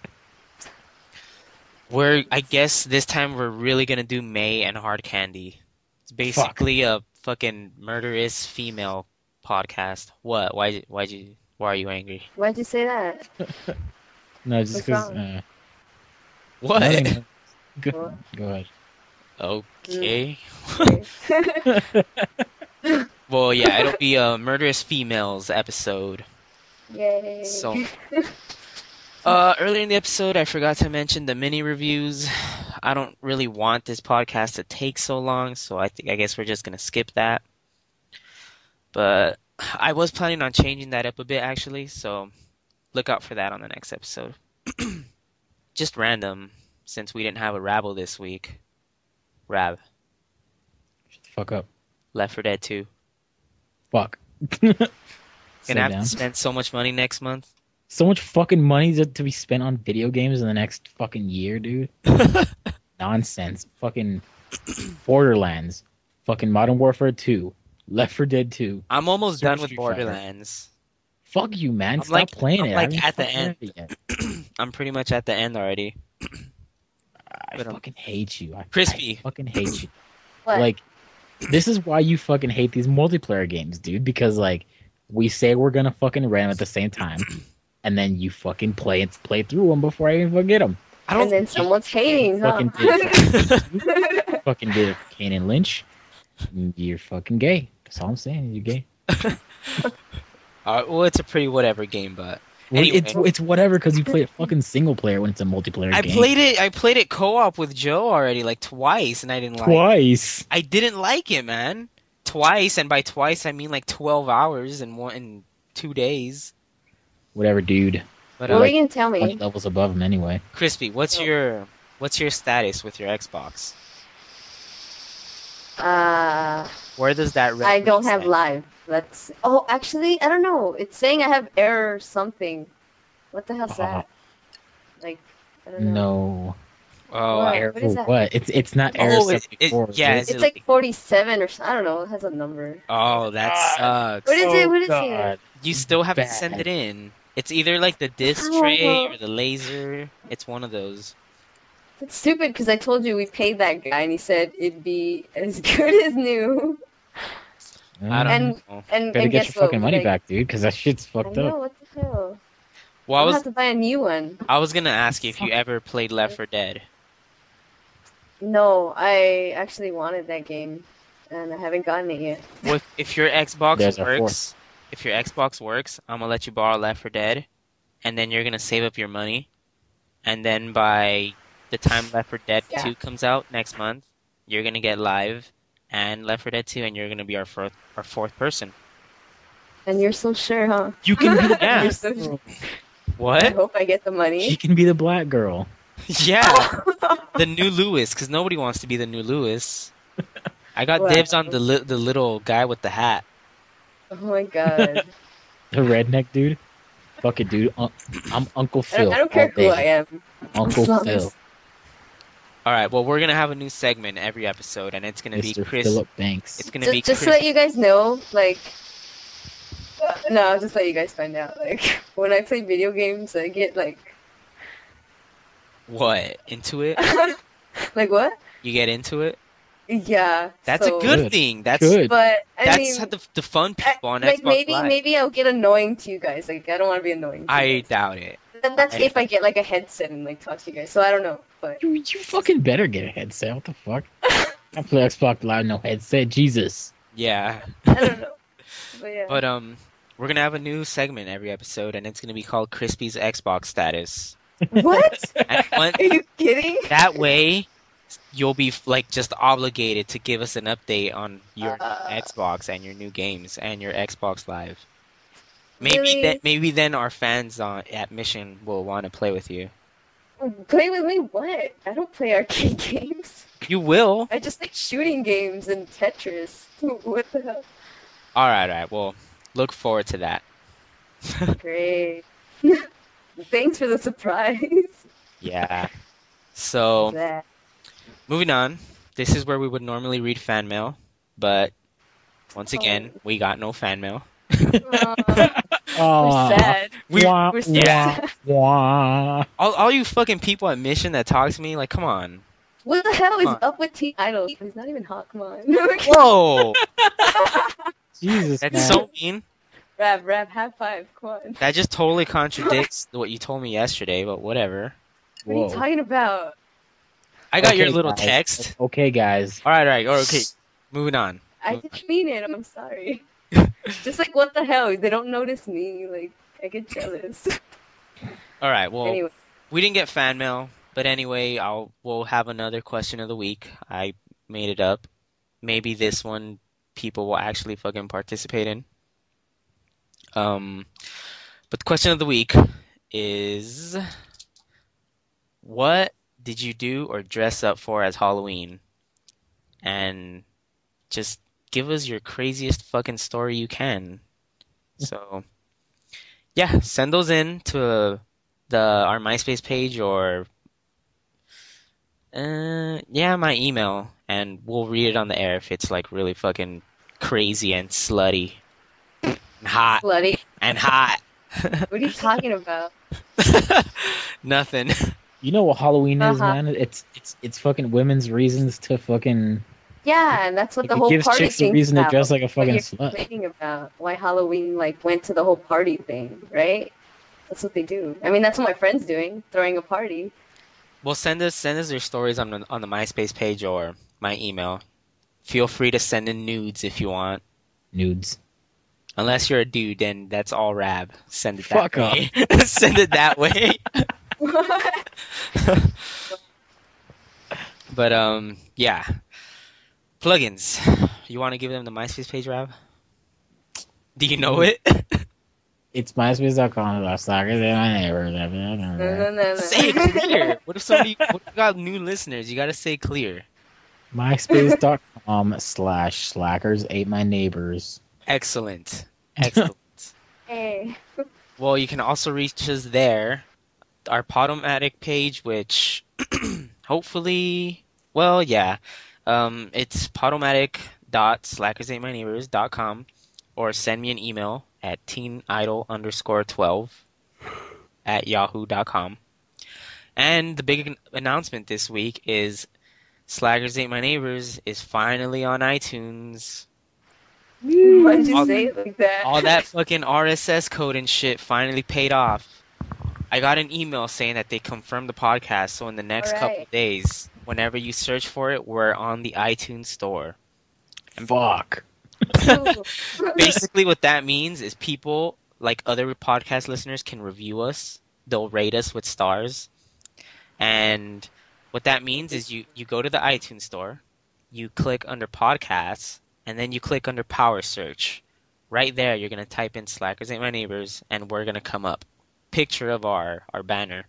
we're, I guess this time we're really gonna do May and Hard Candy. It's basically a fucking murderous female podcast. What? Why? Why'd you? Why are you angry? Why'd you say that? No, just What's because. wrong? Uh, What? nothing. Go, What? go ahead. Okay. Okay. Well, yeah, it'll be a murderous females episode. Yay. So, uh, earlier in the episode, I forgot to mention the mini reviews. I don't really want this podcast to take so long, so I think I guess we're just gonna skip that. But I was planning on changing that up a bit actually, so look out for that on the next episode. Just random, since we didn't have a rabble this week. Rab, Shut the fuck up. Left four Dead two. Fuck. Gonna Sit have down. to spend so much money next month. So much fucking money to, to be spent on video games in the next fucking year, dude. Nonsense. Fucking Borderlands. Fucking Modern Warfare two. Left four Dead two. I'm almost Super done with Street Fighter. Borderlands. Fuck you, man. I'm Stop like- playing I'm it. like I haven't at the fucking end. read it yet. I'm pretty much at the end already. I But, um, fucking hate you. I, Crispy. I fucking hate you. What? Like, this is why you fucking hate these multiplayer games, dude. Because like, we say we're gonna fucking run 'em at the same time, and then you fucking play and play through them before I even forget them. I and don't. then someone's hating, huh? Fucking did. Fucking did it for Kane and Lynch. You're fucking gay. That's all I'm saying. You're gay. Uh, well, it's a pretty whatever game, but Well, Anyway. It's it's whatever because you play it fucking single player when it's a multiplayer I game. played it. I played it co-op with Joe already, like twice, and I didn't like. twice. I didn't like it, man. Twice, and by twice I mean like twelve hours in one in two days. Whatever, dude. But What uh, were you gonna tell twenty me? levels above him anyway. Crispy, what's Oh. your what's your status with your Xbox? Uh, Where does that I don't reference have that? live. Let's. Oh, actually, I don't know. It's saying I have error or something. What the hell's Uh, that? Like, I don't know. no. Oh, I, What? Error What is that? what? It's it's not error oh, it, it, seventy-four, is yeah, it? is It's it like like, forty-seven or something. I don't know. It has a number. oh, that God. What sucks. is it? Oh What is it? God. You still have to send Bad. it in. It's either like the disc tray Oh, or the laser. It's one of those. that's stupid because I told you we paid that guy and he said it'd be as good as new. I don't Um, And know. and better and get your guess what? fucking We money like. back, dude, because that shit's I fucked up. know. What the hell? Well, I I'm gonna was have to buy a new one. I was gonna ask you if you Fuck. ever played Left four Dead. No, I actually wanted that game and I haven't gotten it yet. Well, if, if your Xbox There's our fourth. works, if your Xbox works, I'm gonna let you borrow Left four Dead, and then you're gonna save up your money, and then by the time Left four Dead Yeah. two comes out next month, you're gonna get Live and Left four Dead two, and you're gonna be our fourth our fourth person. And you're so sure, huh? You can be the Yeah. You're black so girl. I What? hope I get the She money. can be the black girl. Yeah, the new Lewis, because nobody wants to be the new Lewis. I got dibs on Wow. the li the little guy with the hat. Oh my god. The redneck dude. Fuck it, dude. Un- I'm Uncle I don't, Phil I don't all care who I day. am. Uncle As long Phil. as- All right, well, we're gonna have a new segment every episode, and it's gonna be Mister Chris. Philip Banks. It's gonna be Just, just to Chris. let you guys know, like, uh, no, I'll just let you guys find out. Like, when I play video games, I get like, What? Into it? like what? You get into it? Yeah. That's so, a good Good. thing. That's Good. But I that's mean, how the the fun I- people on like Xbox maybe Live. maybe I'll get annoying to you guys. Like, I don't want to be annoying. To I you guys. doubt it. Then that's I- if I get like a headset and like talk to you guys. So I don't know, but You, you fucking better get a headset. What the fuck? I play Xbox Live, no headset. Jesus. Yeah. I don't know. But yeah. But um, we're gonna have a new segment every episode, and it's gonna be called Crispy's Xbox Status. What? And one, Are you kidding? that way, you'll be like just obligated to give us an update on your Uh. Xbox and your new games and your Xbox Live. Maybe Really? then, maybe then our fans on at Mission will want to play with you. Play with me? What? I don't play arcade games. You will. I just like shooting games and Tetris. What the hell? All right, all right. Well, look forward to that. Great. Thanks for the surprise. Yeah. So, That. moving on. This is where we would normally read fan mail, but once again, we got no fan mail. Aw, Aw. we're sad. We- Wah, we're wah, sad. wah. All, all you fucking people at Mission that talk to me, like, come on. What the hell is Come on. up with Teen Idol? He's not even hot. Come on. Whoa! Jesus, That's man. so mean. Rap, rap, high five. Come on. That just totally contradicts what you told me yesterday, but whatever. What are you Whoa. talking about? I got Okay, your little guys. text. Okay, guys. All right, all right, all right, okay. Moving on. I didn't mean it. I'm sorry. Just like, what the hell? They don't notice me. Like, I get jealous. All right, well, Anyway, we didn't get fan mail, but anyway, I'll we'll have another question of the week. I made it up. Maybe this one people will actually fucking participate in. Um, but the question of the week is, what did you do or dress up for as Halloween? And just give us your craziest fucking story you can. So, yeah, send those in to uh, the our MySpace page or uh yeah, my email, and we'll read it on the air if it's like really fucking crazy and slutty and hot slutty. and hot. What are you talking about? Nothing. You know what Halloween is, Uh-huh. man? It's it's it's fucking women's reasons to fucking. Yeah, and that's what the it whole gives party chicks a thing's reason to about. dress like a What fucking you're slut. complaining about why Halloween like went to the whole party thing, right? That's what they do. I mean, that's what my friend's doing, throwing a party. Well, send us send us your stories on the on the MySpace page or my email. Feel free to send in nudes if you want. Nudes. Unless you're a dude, then that's all rab. Send it Fuck that way. Send it that way. But um, yeah. Plugins. You want to give them the MySpace page, Rab? Do you know it? It's myspace dot com slash stalkers and my neighbors. no, no, no, no. Say it clear. What if somebody? What if you got new listeners? You gotta say clear. MySpace.com slash slackers ate my neighbors. Excellent. Excellent. Hey. Well, you can also reach us there. Our Podomatic page, which hopefully, well, yeah. Um, it's podomatic dot slackers ate my neighbors dot com, or send me an email at teenidol underscore twelve at yahoo dot com. And the big announcement this week is Slackers Ain't My Neighbors is finally on iTunes. Why'd you All, say it like that? all that fucking R S S code and shit finally paid off. I got an email saying that they confirmed the podcast, so in the next couple Alright. days, whenever you search for it, we're on the iTunes store. Fuck. Cool. Basically, what that means is people, like other podcast listeners, can review us. They'll rate us with stars. And what that means is you, you go to the iTunes store, you click under podcasts, and then you click under power search. Right there, you're going to type in Slackers Ain't My Neighbors, and we're going to come up. Picture of our, our banner.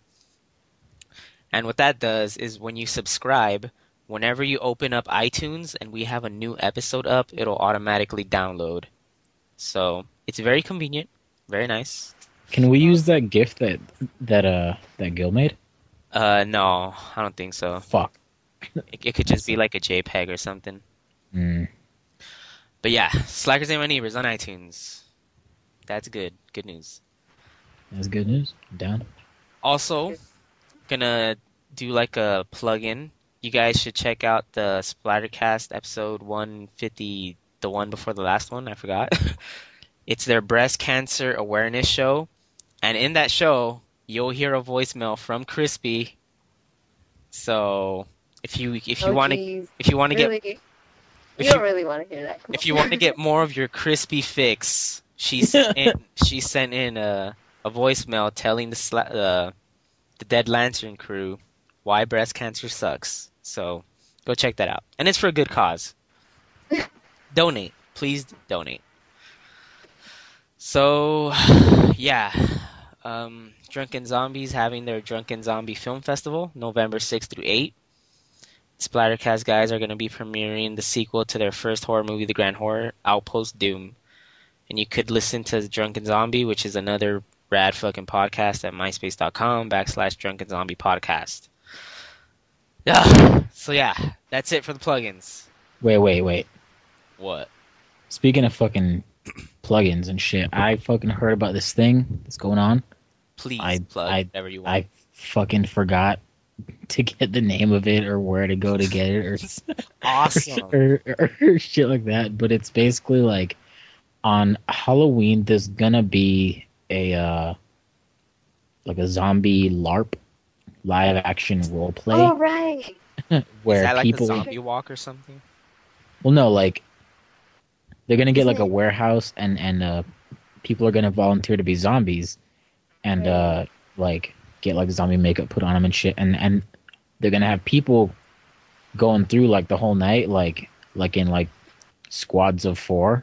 And what that does is when you subscribe, whenever you open up iTunes and we have a new episode up, it'll automatically download. So it's very convenient, very nice. Can we use that GIF that that uh that Gil made? Uh, no, I don't think so. Fuck. It, it could just be like a JPEG or something. Mm. But yeah, Slackers Ain't My Neighbors on iTunes. That's good. Good news. That's good news. I'm down. Also, gonna do like a plug-in. You guys should check out the Splattercast episode one fifty, the one before the last one. I forgot. It's their breast cancer awareness show, and in that show, you'll hear a voicemail from Crispy. So if you if you Oh, want to geez. if you want to Really? get You if don't you really want to hear that. if you want to get more of your Crispy fix, she sent in she sent in a a voicemail telling the sla- uh, the Dead Lantern crew why breast cancer sucks. So go check that out, and it's for a good cause. Donate, please donate. So yeah, um, Drunken Zombies having their Drunken Zombie Film Festival November sixth through eighth. Splattercast guys are going to be premiering the sequel to their first horror movie, The Grand Horror, Outpost Doom. And you could listen to Drunken Zombie, which is another rad fucking podcast at myspace.com backslash Drunken Zombie Podcast. Yeah. So yeah, that's it for the plugins. Wait, wait, wait. What? Speaking of fucking plugins and shit, I fucking heard about this thing that's going on. Please I- plug I- whatever you want. I fucking forgot to get the name of it or where to go to get it or Awesome. or, or, or shit like that. But it's basically like on Halloween there's gonna be a uh like a zombie LARP, live action role play, Oh, right. where Is that like people a zombie walk or something? well no like they're gonna get Isn't like a it- warehouse and and uh people are gonna volunteer to be zombies and Right. uh like get like zombie makeup put on them and shit, and and they're gonna have people going through like the whole night, like like in like squads of four,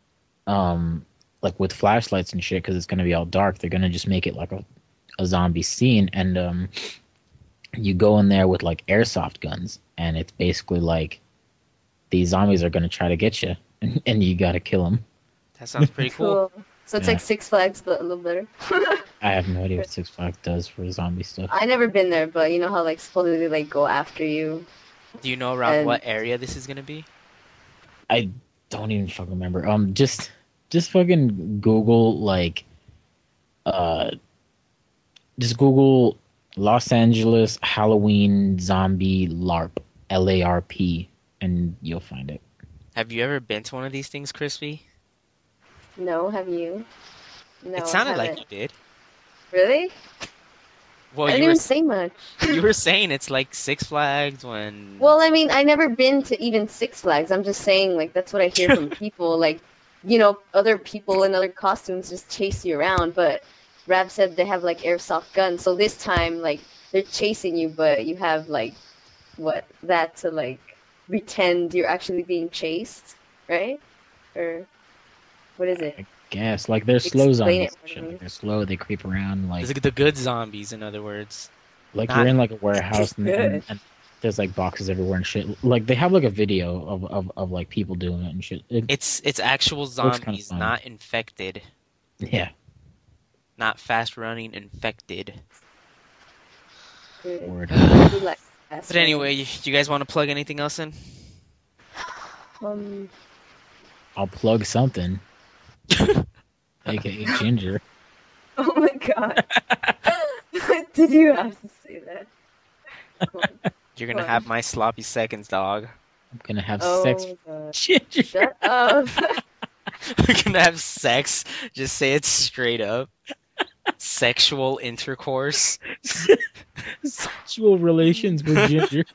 um like with flashlights and shit, because it's gonna be all dark. They're gonna just make it like a, a zombie scene, and um you go in there with like airsoft guns, and it's basically like these zombies are gonna try to get you, and, and you gotta kill them. That sounds pretty cool. Cool. So it's Yeah. like Six Flags, but a little better. I have no idea what Six Flags does for zombie stuff. I never been there, but you know how like supposedly like go after you. Do you know around And- what area this is gonna be? I don't even fucking remember. Um, just just fucking Google like, uh, just Google Los Angeles Halloween zombie LARP, L A R P, and you'll find it. Have you ever been to one of these things, Crispy? No, have you? No, It sounded I like haven't. you did. Really? Well, I didn't you were even say much. you were saying it's like Six Flags when. Well, I mean, I never been to even Six Flags. I'm just saying, like, that's what I hear from people. Like, you know, other people in other costumes just chase you around. But Rav said they have, like, airsoft guns. So this time, like, they're chasing you, but you have, like, what, that to, like, pretend you're actually being chased, right? Or what is it? Guess like they're slow Explain zombies. it and for shit. me. Like, they're slow. They creep around like the, the good zombies, in other words. like not- you're in like a warehouse and, and, Good. and There's like boxes everywhere and shit. Like they have like a video of of, of like people doing it and shit. It It's it's actual looks kind of zombies, fun. not infected, Yeah. not fast running infected. Good. Word. I do like fast But anyway, running. you, you guys want to plug anything else in? Um. I'll plug something, aka Ginger. Oh my god. Did you have to say that? Come on. You're gonna Come have on. my sloppy seconds, dog. I'm gonna have Oh sex my with god. Ginger. Shut up. We're gonna have sex. Just say it straight up. Sexual intercourse. Sexual relations with Ginger.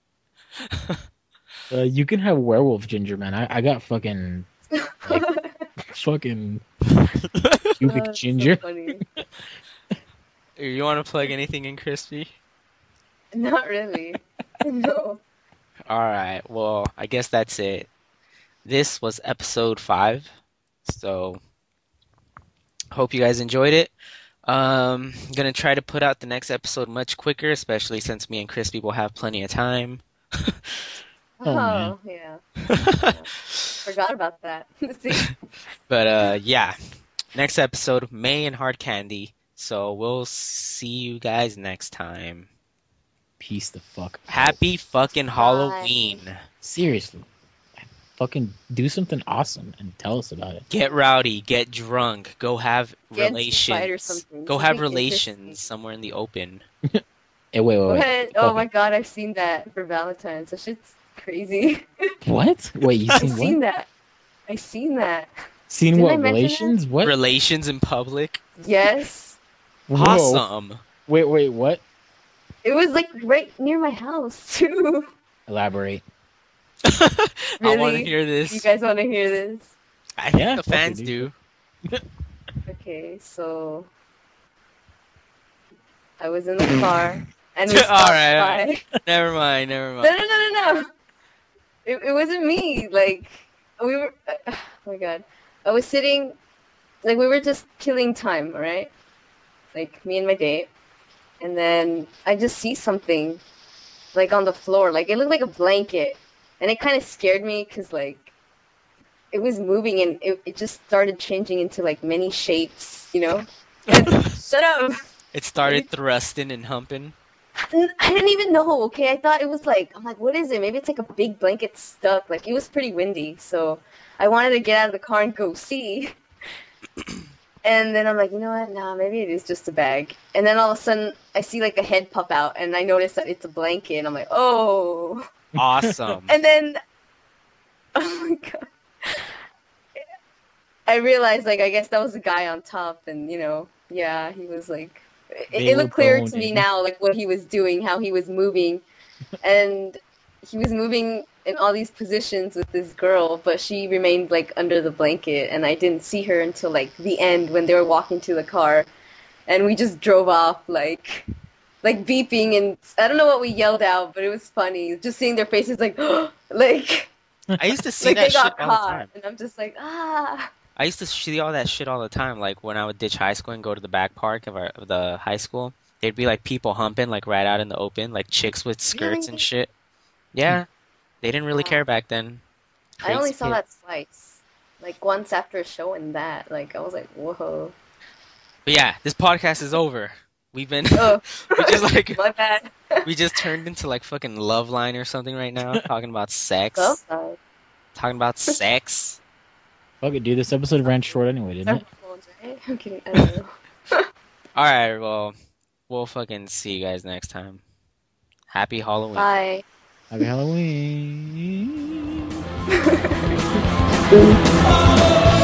Uh, you can have werewolf Ginger, man. I, I got fucking like fucking pubic That's ginger. so funny. You want to plug anything in, Crispy? Not really. No. All right. Well, I guess that's it. This was episode five. So, hope you guys enjoyed it. Um, gonna try to put out the next episode much quicker, especially since me and Crispy will have plenty of time. Oh, man. Oh, yeah. Forgot about that. See? But uh, yeah, next episode, May and Hard Candy. So we'll see you guys next time. Peace the fuck out. Happy fucking Halloween. Seriously. Fucking do something awesome and tell us about it. Get rowdy, get drunk, go have Get into a fight or relations. something. Go have Something relations interesting. somewhere in the open. Hey, wait, wait, Go wait. ahead. Oh Fuck my it. god, I've seen that for Valentine's. That shit's crazy. What? Wait, you I've seen seen what? that. I've seen that. Seen Didn't what? I mention that? Relations? What? Relations in public. Yes. Whoa. Awesome. Wait, wait, what? It was like right near my house too. Elaborate. I want to Really? hear You this. guys want to hear this? I think Yeah, the fuck it, fans dude. do. Okay, so I was in the car and we All stopped right, all by. Never mind, never No, mind. no, no, no, no. It, it wasn't me. Like, we were. Oh my god. I was sitting. Like, we were just killing time, alright? Like, me and my date. And then I just see something, like, on the floor. Like, it looked like a blanket. And it kind of scared me because, like, it was moving and it, it just started changing into, like, many shapes, you know? And, shut up! It started thrusting and humping. N- I didn't even know, okay? I thought it was like, I'm like, what is it? Maybe it's like a big blanket stuck. Like, it was pretty windy, so I wanted to get out of the car and go see. And then I'm like, you know what? Nah, maybe it is just a bag. And then all of a sudden, I see like a head pop out, and I notice that it's a blanket, and I'm like, oh. Awesome. And then, oh my god. I realized, like, I guess that was the guy on top, and, you know, yeah, he was like, it, They it were looked clear to me boning. now, like, what he was doing, how he was moving. And he was moving in all these positions with this girl, but she remained, like, under the blanket, and I didn't see her until, like, the end when they were walking to the car. And we just drove off, like, like, beeping, and I don't know what we yelled out, but it was funny. Just seeing their faces, like, like, I used to see like that they got shit all the caught. time. And I'm just like, ah. I used to see all that shit all the time. Like when I would ditch high school and go to the back park of, our, of the high school, there'd be like people humping like right out in the open, like chicks with skirts and Really? shit. Yeah, they didn't really care back then. I only Crazy saw kid. that twice. Like, once after showing that. Like, I was like, whoa. But yeah, this podcast is over. We've been Oh, we just like my bad. we just turned into like fucking Love Line or something right now, talking about sex, So sorry. talking about sex. Fuck it, dude. This episode ran short anyway, didn't Our it? phones, right? I'm kidding. I don't know. All right, well, we'll fucking see you guys next time. Happy Halloween. Bye. Happy Halloween. Oh!